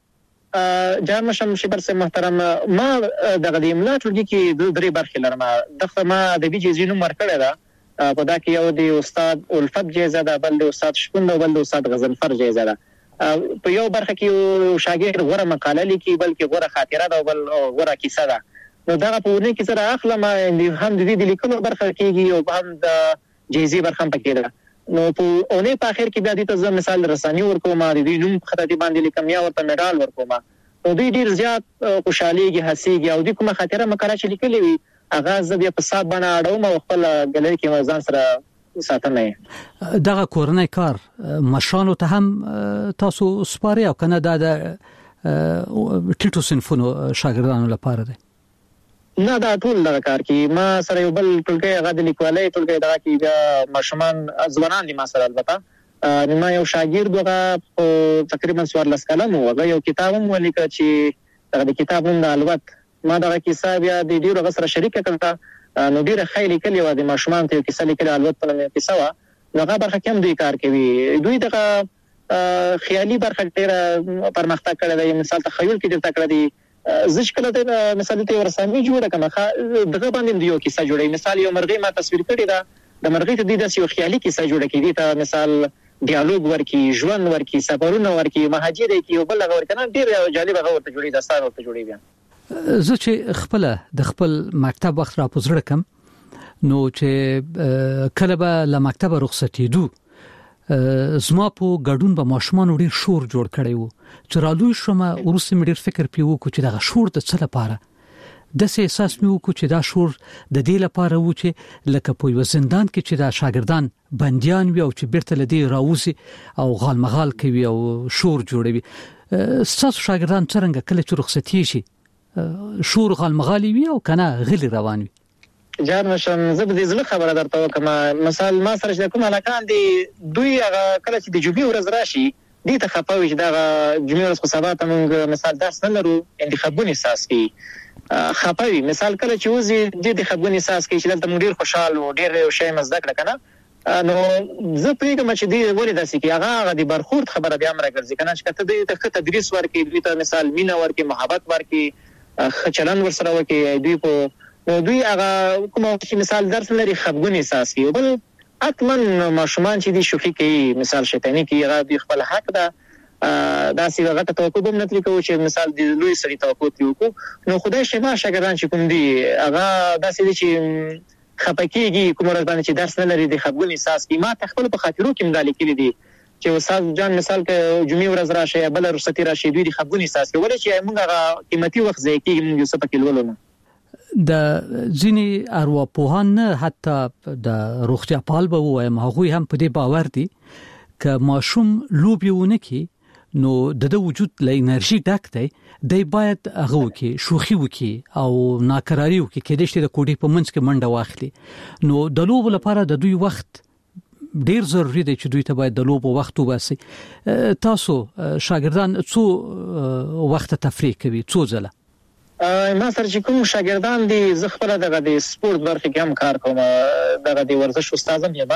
جان مشم شبر سے محترم ما دغه د املا ټولګي کې د درې برخې لرم. دغه ما د بي جایزې نوم ورکړی ده په دا کې یو د استاد الفت جایزه ده، بل د استاد شپون ده، بل د استاد غزنفر جایزه ده. په یو برخه کې یو شاګرد غوره مقاله لیکي بلکې غوره خاطره ده او بل غوره کیسه ده. نو دا په ونه کې سره اخلم هم د دې لیکلو برخه کېږي او هم د جایزې برخه هم پکې ده. نو په اونې په اخر کې بیا د تاسو مثال رساني ورکوم د دې نوم خطي باندې لیکم یا ورته میډال ورکوم. نو دوی ډیر زیات خوشاليږي هسيږي او د کومه خاطره مقاله چې لیکلې وي هغه زه بیا په صاحب باندې اړوم او خپل ګلری کې وزن سره ساتنه. دغه کورنۍ کار مشانو ته هم تاسو سپاري او کنه د ټیټو صنفونو شاګردانو لپاره ده؟ نه دا ټول دغه کار کې ما سره یو بل ټولګي هغه د لیکوالۍ ټولګي دغه کې بیا ماشومان ځوانان دي ما سره البته نو ما یو شاګرد هغه تقریبا څوارلس کلن و هغه یو کتاب هم ولیکه چې دغه د کتاب هم د الوت ما دغه کیسه بیا د ډیرو غسر شریک کړه نو ډیره خیلی کلی و د ماشومان ته کیسه لیکل الوت په نوم کیسه و نو هغه برخه کوم دوی کار کوي دوی دغه خیالي برخه ډیره پرمختګ کړی دی مثال تخیل کې ډیره کړی دی زش کله د مثال ته ورسامي جوړه کما دغه باندې یو کیسه جوړي مثال یو مرغۍ ما تصویر کړی دا د مرغۍ ته د یو خیالي کیسه جوړه کړي ته مثال ډیالوګ ورکی ژوند ورکی سفرونه ورکی مهاجر کی یو بل غور کنه ډیر جالب غور ته جوړي داستان ورته جوړي. بیا زه چې خپل د خپل مکتب وخت را پوزړ کم نو چې کله به له مکتب رخصتې دو زما په ګډون به ماشومان ډیر شور جوړ کړي وو چې رالوی شوم ورسې مې ډیر فکر پیو کو چې دا شور د څه لپاره د سې احساس مې وکړ چې دا شور د دې لپاره و چې لکه په یو زندان کې چې دا شاګردان بنديان وي او چې بیرته لدی راوځي او غالمغال کوي او شور جوړوي. ستاسو شاګردان څنګه کله چې رخصتي شي شور غالمغالي وي او کنه غلي روان وي؟ جار مشم زه به دې زله خبره درته وکم مثال ما سره چې کوم علاقان دي دوی هغه کله چې د جوبي ورځ راشي دې ته خپوي چې دا جمعې ورځ خو سبا ته موږ مثال درس نه لرو انتخابونه اساس کی خپوي مثال کله چې وزي د دې خبرونه اساس کی چې دلته ډیر خوشاله او ډیر شی مزده کړ کنه نو زه پیګم چې دې ولې داسې کی هغه د برخورد خبره بیا امر ګرځي کنه چې کته دې ته تدریس ورکې دوی ته مثال مینا ورکې محبت ورکې خچلن ورسره ورکې دوی په دوی هغه کوم مثال درس لري خبرونه اساس کی بل اتمن ماشومان چې دي شوخي کوي مثال شیطانی کوي هغه د خپل حق ده دا سی هغه ته توقع به نتلی کوي چې مثال د لوی سړي توقع وکړو نو خدای شپه شاګردان چې کوم دي هغه دا سی چې خپکیږي کوم ورځ باندې چې درس نه لري د خبرونه اساس کی ما تخپل په خاطرو کې مدالي کړی دي چې استاد جان مثال ک جمعې ورځ راشه بل رخصتي راشه دوی د خبرونه اساس کی ولې چې موږ هغه قیمتي وخت ځای کې موږ یو څه پکې ولونه. د ځینی ارواپوهان نه حتی د روغتیا پال به وایم هغه هم په دې باور دي ک ماشوم لوبيونه کی نو د وجود له انرژي ډک دی د باید هغه وکي شوخي وکي او ناکراری وکي کله چې د کوډي په منځ کې منډه واخلي نو د لوب لپاره د دوی وخت ډیر ضروری دی چې دوی ته باید د لوب وخت وباسي. تاسو شاګردان څو وخت تفریح کوي څو ځله؟ ما سره چې کوم شاګردان دي زه خپل دغه د سپورت برخه کې هم کار کوم دغه د ورزش استادم یم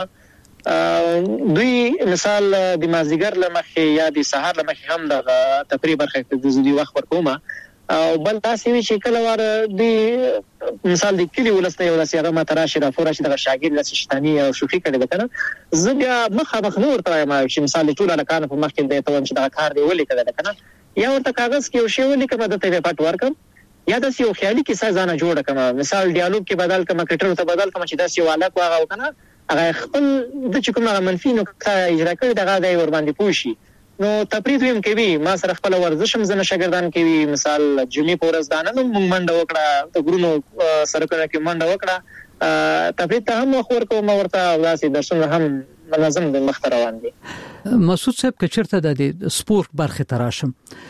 دوی مثال د مازیګر لمخې یا د سهار لمخې هم دغه تفریح برخه کې د زودي وخت ورکوم او بل تاسو وی چې کله واره د مثال د کلی ولسته یو لاسي هغه متراشي را فورش دغه شاګرد لاسي شتانی او شوخي کړي وکنه زه بیا مخه مخ نور تر ما چې مثال ټول لکان په مخ کې د ته چې دغه کار دی ولې کړه کنه یا ورته کاغذ کې یو شی ولې کوم د ته پټ ورکم یا د یو خیالي کیسه ځانه جوړه کما مثال ډیالوګ کې بدل کما کټر ته بدل کما چې داس یو علاقه واغه وکنه هغه خپل د چې کومه منفي نقطه اجرا کړي دغه د ور باندې پوشي نو تفریح هم کوي ما سره خپل ورزش هم زنه شاګردان کوي مثال جمعې پورز دانه نو منډه وکړه د ګورونو سرکونه کې منډه وکړه تفریح ته هم خور کوم ورته واسي درسونه هم منظم د مخ روان دي. مسعود صاحب کچرته د سپورت برخه تراشم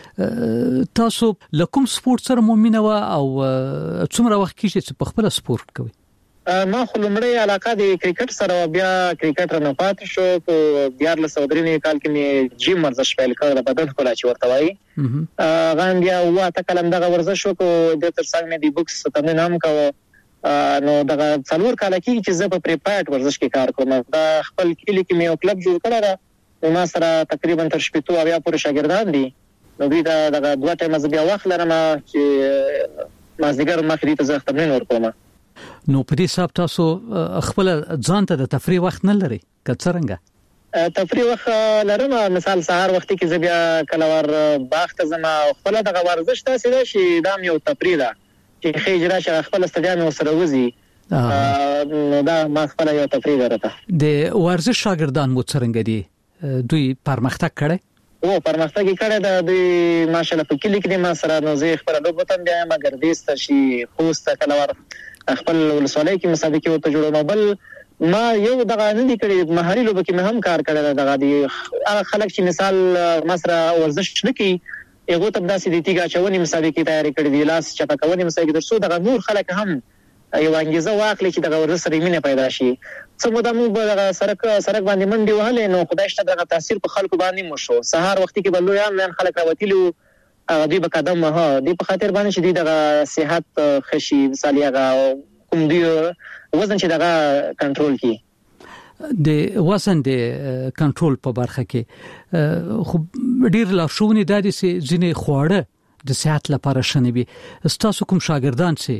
تاسو لکم سپورت سره مؤمنه و او څومره وخت کې چې په خپل سپورت کوي؟ ما خو لمړی علاقه د کرکټ سره بیا کرکټ نه پات شو په دیار له سودرینې کال کې می جیم ورزش پیل کړ د بدن خلا چې ورته وایي غان بیا واته کلم دغه ورزش کو د تر څنګ مې د بوکس تمرین هم کوم نو دغه څلور کال کې چې زه په پریپایټ ورزش کې کار کوم دا خپل کلی کې مې یو کلب جوړ کړی دا ما سره تقریبا تر شپږ اویا پورې شاګردان دي نو دوی دا دغه دوه ټیمه زه بیا وخت لرم چې مازدیګر مخې ته زه تمرین ورکوم. نو په دې حساب تاسو خپل ځان ته د تفریح وخت نه لري که څنګه؟ تفریح وخت لرم مثال سهار وخت کې زه بیا کله ور باغ ته ځم خپل دغه ورزش تاسو دا شي دا یو تفریح ده چې خېجرا چې خپل ستډیان وسره وځي نو دا ما خپل یو تفریح درته. د ورزش شاګردان مو څنګه دي دوی پرمختګ کړي؟ او پرمختګ کړي دا دوی ماشاءالله په کلی کې ما سره نو زه خپل لوبتم بیا ما ګردیس ته شي خوست کله ور خپل ولسوالۍ کې مسابقې وته جوړوم بل ما یو دغه نه دي کړي مهاري لوب کې مې هم کار کړی دغه دي هغه خلک چې مثال مسره ورزش نکي یو ته داسې دي تیګه چونی مسابقې تیاری کړې دي لاس چپا کوونی مسابقې درسو دغه نور خلک هم یو انګیزه واخلي چې دغه ورزش سره مینه پیدا شي څه مو د مو دغه سرک سرک باندې منډي وهلې نو خدای شته دغه تاثیر په خلکو باندې مو شو سهار وخت کې بلویان نن خلک راوتیلو دوی په قدم ها دی په خاطر باندې چې دی دغه صحت خشي مثال هغه کوم دی وزن چې دغه کنټرول کی د وزن د کنټرول په برخه کې خو ډیر لارښوونې د دې سي ځینې خواړه د صحت لپاره شنبي تاسو کوم شاګردان سي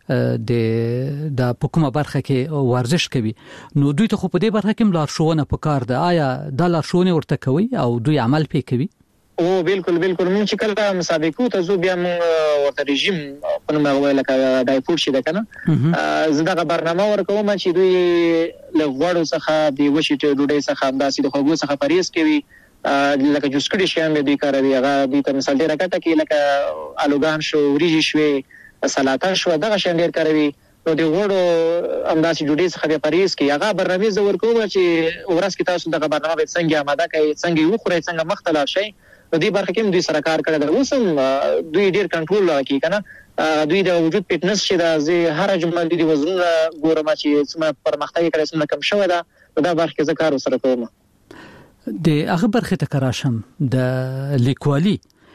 د د حکومت برخه کې ورزش کوي نو دوی ته خو په دې برخه کې لارښوونه پکار ده آیا د لارښوونې ورته کوي او دوی عمل پې کوي؟ او بالکل بالکل مونږ چې کله مسابقو ته زو بیا مونږ ورته رژیم په نوم ویل کړه دای فوډ شي ده کنه زه دا برنامه ورکوم چې دوی له غوړو څخه دی وشي ته ډوډۍ څخه همداسې د خوږو څخه پرهیز کوي لکه جوس کړي شي هم دوی کاروي هغه دوی ته مثال ډیره کټه کې لکه الوګان شو وریجې شوې سلاطه شو دغه شین ډیر کاروي نو د غوړو همداسې ډوډۍ څخه پرهیز کوي هغه برنامه زه ورکوم چې ورځ کې تاسو دغه برنامه به څنګه آماده کوي څنګه یو خوري څنګه مختلف شي نو دې برخه کې دوی سره کار کړی دا اوسم دوی ډیر کنټرول کوي کنه دوی د وجود فټنس چې دا زه هر جمله د وزن ګورم چې څومره پرمختګ کړی څومره کم شوی دا دا برخه کې زه کار وسره کوم. د هغه برخه ته کراشم د لیکوالي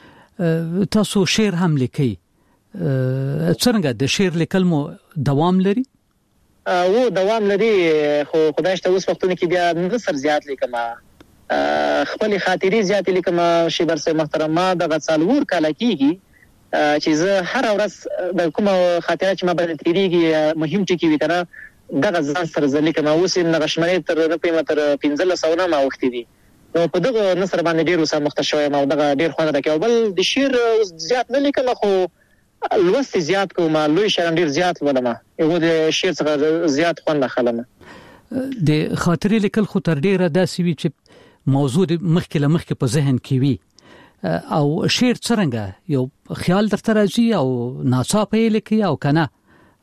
تاسو شعر هم لیکي څنګه د شعر لیکل مو دوام لري؟ او دوام لري خو خدای شته اوس وختونه کې بیا نثر زیات لیکم خپل خاطري زیات لیکم شیبر سه محترم ما د غسالور کال کېږي چې زه هر ورځ د کوم خاطره چې ما باندې تیریږي مهم ټکی وي کنه دغه ځان سره ځلې کما اوس نه غشمنې تر په متر پنځه سونه ما وخت دي نو په دغه نثر باندې ډیر وسه مختصوي ما دغه ډیر خوانه راکې بل د شعر زیات نه لیکم خو لوست زیات کوم لوی شعر ډیر زیات ولما یو د شعر څخه زیات خوانه خلمه د خاطرې لیکل خو تر ډیره داسې وی چې موضوع مخکې له مخکې په ذهن کې وي او شعر څنګه یو خیال درته راځي او ناڅاپه لیکي او کنه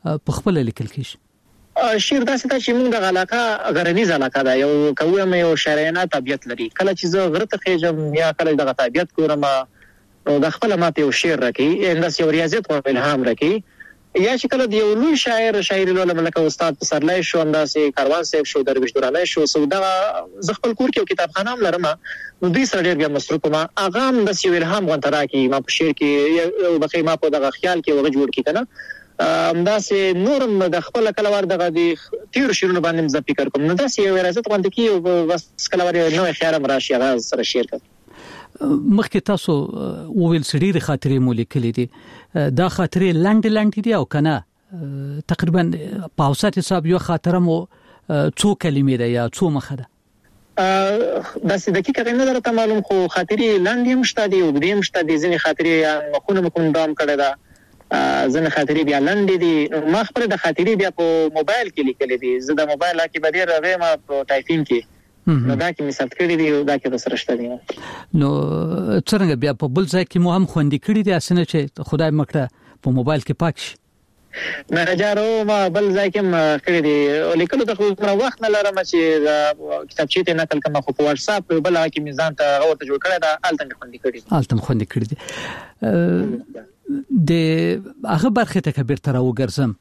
په خپل لیکل کیږي؟ شعر داسې ته چې موږ د علاقه غرنیز علاقه ده، یو کومه یو شاعرانه طبيعت لري. کله چې زه غره ته خېجم یا کله دغه طبيعت ګورم نو د خپل ماته یو شعر راکې انداس یو ریاضت او الهام راکې، یا چې کله د یو لوی شاعر شاعر له ملکه استاد پسرلی شو، انداسې کاروان صاحب شو، درویش درانه شو، سودا ز خپل کور کې کتابخانه هم لرم، نو دوی سره ډېر بیا مصروف ما اغه هم د یو الهام غونټرا کې ما په شعر کې بخې ما په دغه خیال کې وغه جوړ کې کنه امداسې نورم د خپل کله ور دغه د تیر شعرونه باندې ز فکر کوم، نو داسې یو ریاضت غونډه کې بس کله ور نو خیال هم راشي هغه سره شعر کوم. مخکې تاسو وویل سړي د خاطرې مو لیکلې دي، دا خاطرې لاندې لاندې دي او کنه تقریبا په اوسط حساب یو خاطره مو څو کلمې ده یا څو مخه ده؟ دا سې دقیقه نه درته معلوم، خو خاطرې لاندې هم شته دي او دې هم شته دي، ځینې خاطرې مخونه مکون دام کړه ده، ځینې خاطرې بیا لاندې دي. ما خپل د خاطرې بیا په موبایل کې لیکلې دي، زه د موبایل کې به ډېر راغې ما په ټایپینګ کې نو دا کې مثال کړی دی او دا کې د سره شته دي. نو څنګه بیا په بل ځای کې مو هم خوندې کړی دي اسنه چې خدای مکړه په موبایل کې پاک شي؟ نه جارو ما بل ځای کې کړی دی لیکلو ته خو وخت نه لرم چې کتابچې ته نقل کوم، خو په واتس اپ بل کې میزان ته غوته جوړ کړی دا الته خوندې کړی دی الته خوندې کړی دی. د هغه برخه ته کبیر تر وګرځم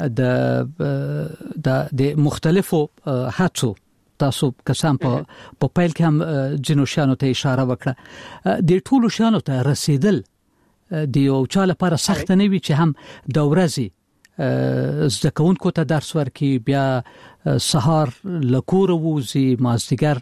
د د مختلفو هڅو تاسو کسان په په پیل کې هم جنو شانو ته اشاره وکړه، د ټولو شانو ته رسیدل د یو چا لپاره سخت نه وي چې هم د ورځې زده کوونکو ته درس ورکي، بیا سهار لکور ووزي، مازدیګر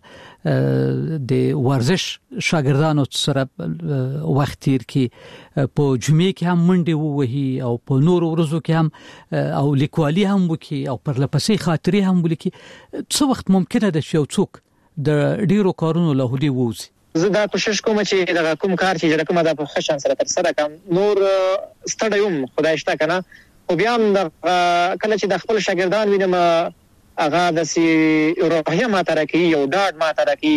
د ورزش شاګردانو سره وخت تیر کی، په جمعې کې هم منډه ووهي او په نور ورځو کې هم او لیکوالي هم وکي او پر لپسې خاطرې هم ولیکي. څو وخت ممکنه ده چې یو څوک د ډیرو کارونو له هدي ووزي؟ زه دا کوشش کوم چې دا کوم کار چې کومه د په خشن سره تر سره کوم، نور ستړیم خدای شته کنه، او بیا هم کله چې د خپل شاګردان وینم هغه د سی روحیه ما ترکی یو ډاډ ما ترکی،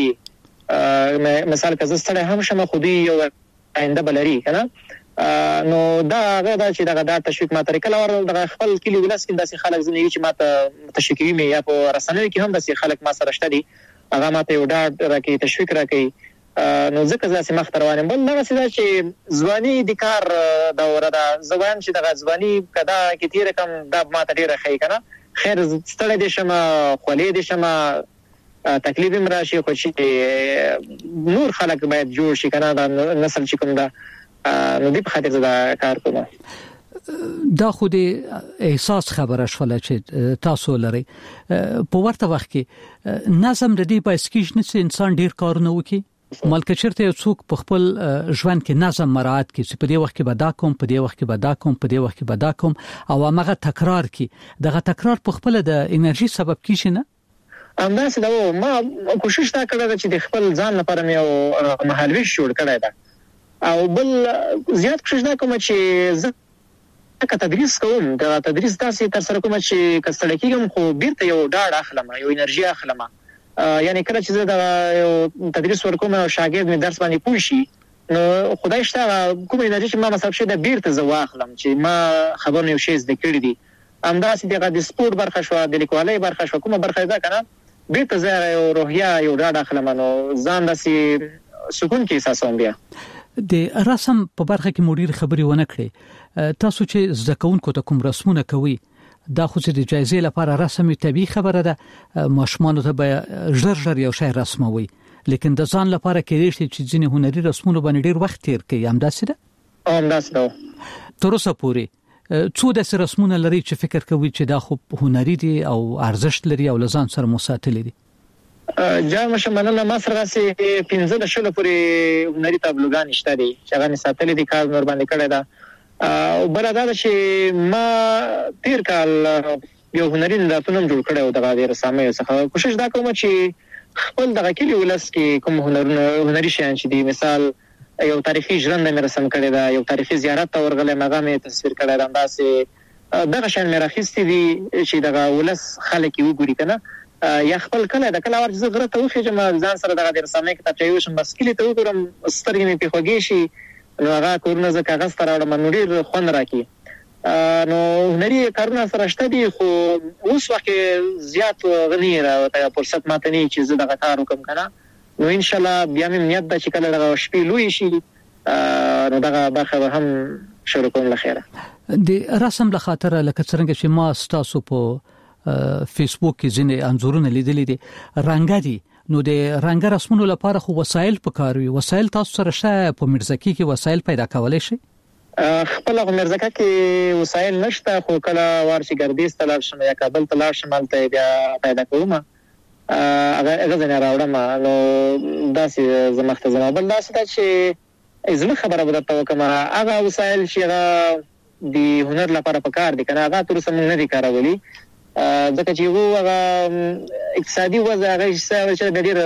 مثال که زه ستړی هم شم خو دوی یو آینده بلري کنه، نو دا هغه دا چې دا د تشویق ما ترکی کله ور د خپل کلی ولس کې داسې خلک زنه چې ما ته تشویقي مې یا په رسنیو کې هم داسې خلک ما سره شته دي، هغه ما ته یو ډاډ راکې تشویق راکې، نو ځکه ځکه مخ تر روانم. بل دا څه چې ځواني د کار دوره ده، ځوان چې د ځواني کدا کې تیر کم دا ما ته ډیره خی کنه، خیر ستړی دي شمه خولې دي شمه تکلیف هم راشي، خو چې نور خلک باید جوړ شي کنه، دا نسل چې کوم دا نو دې په خاطر دا کار کوم. دا خو دې احساس خبره شوله چې تاسو لري په ورته وخت کې نظم د دې پایسکیش نه انسان ډیر کارونه وکي، ملک چرته یو څوک په خپل ژوند کې نظم مراعات کړي چې په دې وخت کې به دا کوم، په دې وخت کې به دا کوم، په دې وخت کې به دا کوم، او هغه تکرار کړي، دغه تکرار په خپل د انرژي سبب کیږي نه؟ همداسې دا ما کوشش تا کړی چې د خپل ځان لپاره مې مهالویش جوړ کړی دا، او بل زیات کوشش دا کوم چې زه که تدریس کوم دا تدریس تاسو تر سره کوم چې کستړی کېږم خو بیرته یو ډاډ اخلم، یو انرژي اخلم، یعنی کله چې زه د تدریس ورکوم او شاګرد مې درس باندې پوه شي نو خدای شته کوم انرژي چې ما مصرف شي د بیرته زه واخلم چې ما خبرونه یو شی زده کړی دي. همداسې دغه د سپورت برخه شو، د لیکوالۍ برخه شو، کومه برخه ده کنه، بیرته زه یو روحیه یو ډاډ اخلم، نو ځان داسې سکون کې احساسوم. بیا د رسم په برخه کې مدیر خبري ونه کړي، تاسو چې زده کوونکو ته کوم رسمونه کوي دا خو چې د جایزې لپاره رسمي طبيعي خبره ده، ماشومان ته به ژر ژر یو شی رسموي، لیکن د ځان لپاره کې دې چې ځینې هنري رسمونه باندې ډیر وخت تیر کوي، هم داسې ده؟ هم داسې ده. تر اوسه پورې څو داسې رسمونه لري چې فکر کوي چې دا خو هنري دي او ارزښت لري او لزان سره مساتلي دي؟ جام شمنه ما سره سي پنځه د شلو پورې هنري تابلوګان شته دي چې هغه مساتلي دي، کار نور باندې کړی ده. او بل دا چې ما تیر کال یو هنري نندارتون جوړ کړی او دغه د رسامۍ څخه کوشش دا کوم چې خپل دغه کلی ولس کې کوم هنرونه هنري شیان چې دي، مثال یو تاریخي ژرنده مې رسم کړی دا، یو تاریخي زیارت ته ورغلی هغه مې تصویر کړی دا، داسې دغه شیان مې راخیستي دي چې دغه ولس خلک یې وګوري کنه، یا خپل کله د کله ورځ زه غره ته وخېږم ځان سره دغه د رسامۍ کتابچه یوشم بس کلی ته وګورم سترګې مې پې خوږې شي، نو هغه کورونه زه کاغذ ته راوړم نو ډېر خوند راکړي. نو هنري کارونه سره شته دي خو اوس وخت زیات غنی راوته فرصت ماته نه چې زه دغه کار وکم کنه نو ان شاء الله بیا مې نیت ده چې کله دغه شپې لوي شي نو دغه برخه هم شروع کوم لخيره د رسم له خاطر لکه څنګه چې ما ستاسو په فیسبوک کې ځینې انزورونه لیدلې دي رنګ دي نو د رنګ رسمونو لپاره خو وسایل پکاروي وسایل تاسو سره شته په مرزکی کې وسایل پیدا کولای شي خپل مرزکه کې وسایل نشته خو کله ورشي ګردیز تلل شم یا کابل تلل شم ته بیا پیدا کوم هغه هغه نه راوړم نو داسې زمخته زما بل داسې دا چې زما خبره بده تا کوم هغه وسایل چې هغه د هنر لپاره پکار دي کنه هغه تر څه نه دي کارولي ځکه چې وو هغه اقتصادي وضع هغه چې ډېر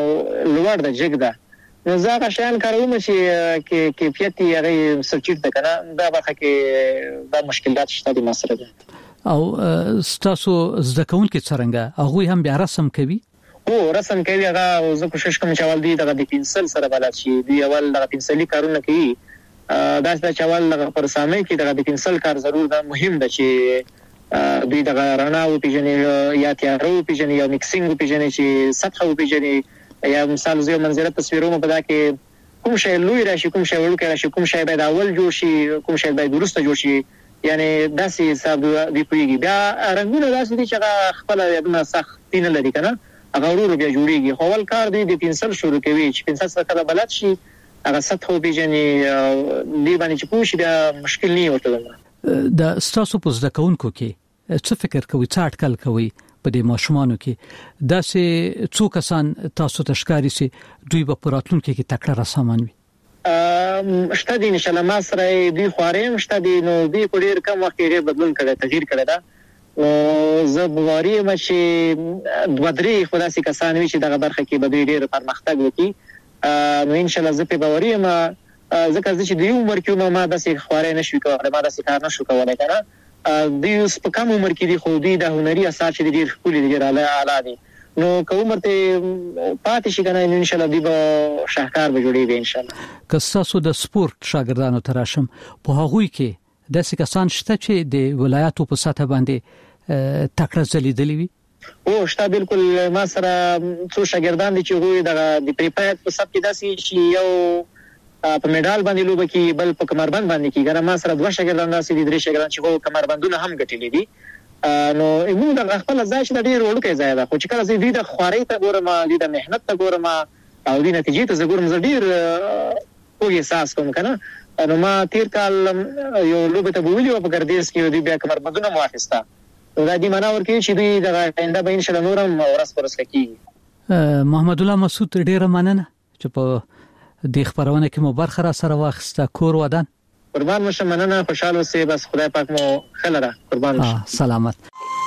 لوړ ده جګده نو زه غشان کاروم چې کې کیفیت یې هغه سرچټ ده کنه دا برخه کې دا مشکلات شته د مسره او ستاسو زدکون کې څنګه هغه هم بیا رسم کوي او رسم کوي هغه زه کوشش کوم چې اول دی دغه د پنسل سره بلد شي دی اول دغه پنسلي کارونه کوي دا چې اول دغه پر سامي کې دغه د پنسل کار ضرور ده مهم ده چې دوی دغه رڼا او پیژنې یا تیارو پیژنې یا میکسینګ پیژنې چې سطح او پیژنې یا مثال زه منظره تصویرونه په دا کې کوم شی لوی راشي کوم شی ورکه راشي کوم شی باید اول جوړ شي کوم شی باید ورسته جوړ شي یعنی داسې حساب دی پیږي بیا رنگونه داسې دي چې خپل یادونه سخت نه لري کنه هغه ورو بیا جوړیږي خو ول کار دی د پنسل شروع کوي چې پنسل سره کله بلد شي هغه سطح پیژنې دی باندې چې پوښي بیا مشکل نه وته د ستاسو په ځکهونکو کې څه فکر کوي څه اټکل کوي په دې ماشومانو کې دا سه څو کسان تاسو ته ښکاری سي دوی په پراتلونکو کې تکړه رسامان وي ام شته دي ان شاء الله ما سره دوی خواریم شته دي نو دوی په ډیر کم وخت کې بدلون کړي تغییر کړي دا نو زه بواري مې دوه درې خداسي کسان وي چې دغه برخه کې به ډیر پرمختګ وکړي نو ان شاء الله زه په بواري ما ځکه چې دوی عمر کې نو ما داسې خوارې نشو کولای ما داسې کار نشو کولای کنه د یو سپکم عمر کې دی خو دی د هنري اثر چې ډیر خولي ډیر اعلی دي نو کوم مرته پاتې شي کنه ان شاء الله دی به شاهکار به جوړي به ان شاء الله که تاسو د سپورت شاګردانو تراشم په هغه کې د سکسان شته چې د ولایتو په سطح باندې تکړه زلیدلی وي او شته بالکل ما سره څو شاګردان دي چې وګوري د پریپایر په سب کې داسي چې یو په میډال باندې لوب کې بل په کمربند باندې کې ګره ما سره دوه شاګردان داسې دي درې شاګردان چې وو کمربندونه هم ګټلې دي نو موږ د خپل ځای چې ډېر وړوکی ځای ده خو چې کله زه د خواري ته ګورم د مهنت ته ګورم او د نتیجې ته ګورم زه ډېر او احساس کوم کنه نو ما تیر کال یو لوب ته بولیو په ګردیز کې د بیا کمربندونه موافسته نو دا دې معنا ورکوي چې دوی د آینده به ان شاء الله نورم ورس پرس کوي محمد الله مسعود ډېر مننه چې په د خبرونه کې مو برخه را سره واخسته کور ودان قربان مشه مننه خوشاله اوسئ بس خدای پاک مو خلره قربان مشه سلامت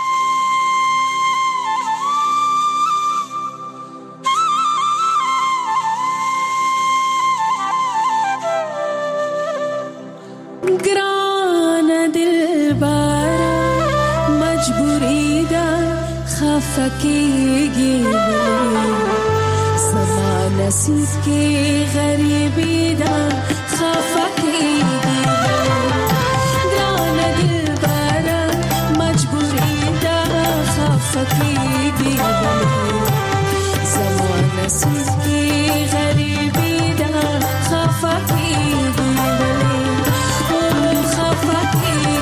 ګران دلبر مجبوری دا خفقېږي نصیب کی غریبی دا خفا کیږي ګران دلبر مجبوری دا خفا کیږي زمان نصیب کی غریبی دا خفا کیږي او خفا کیږي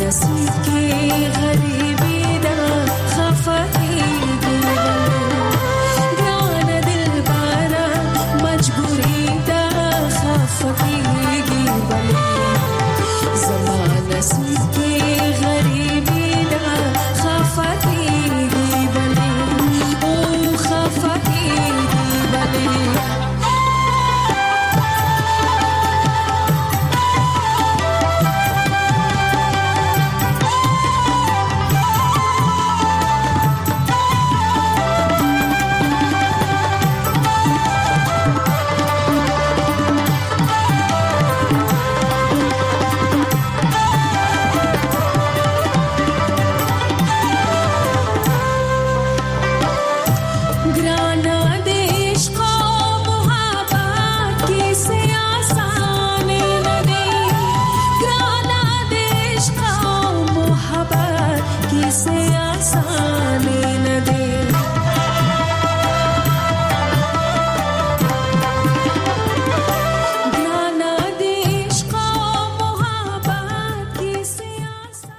नसीब की गरीबी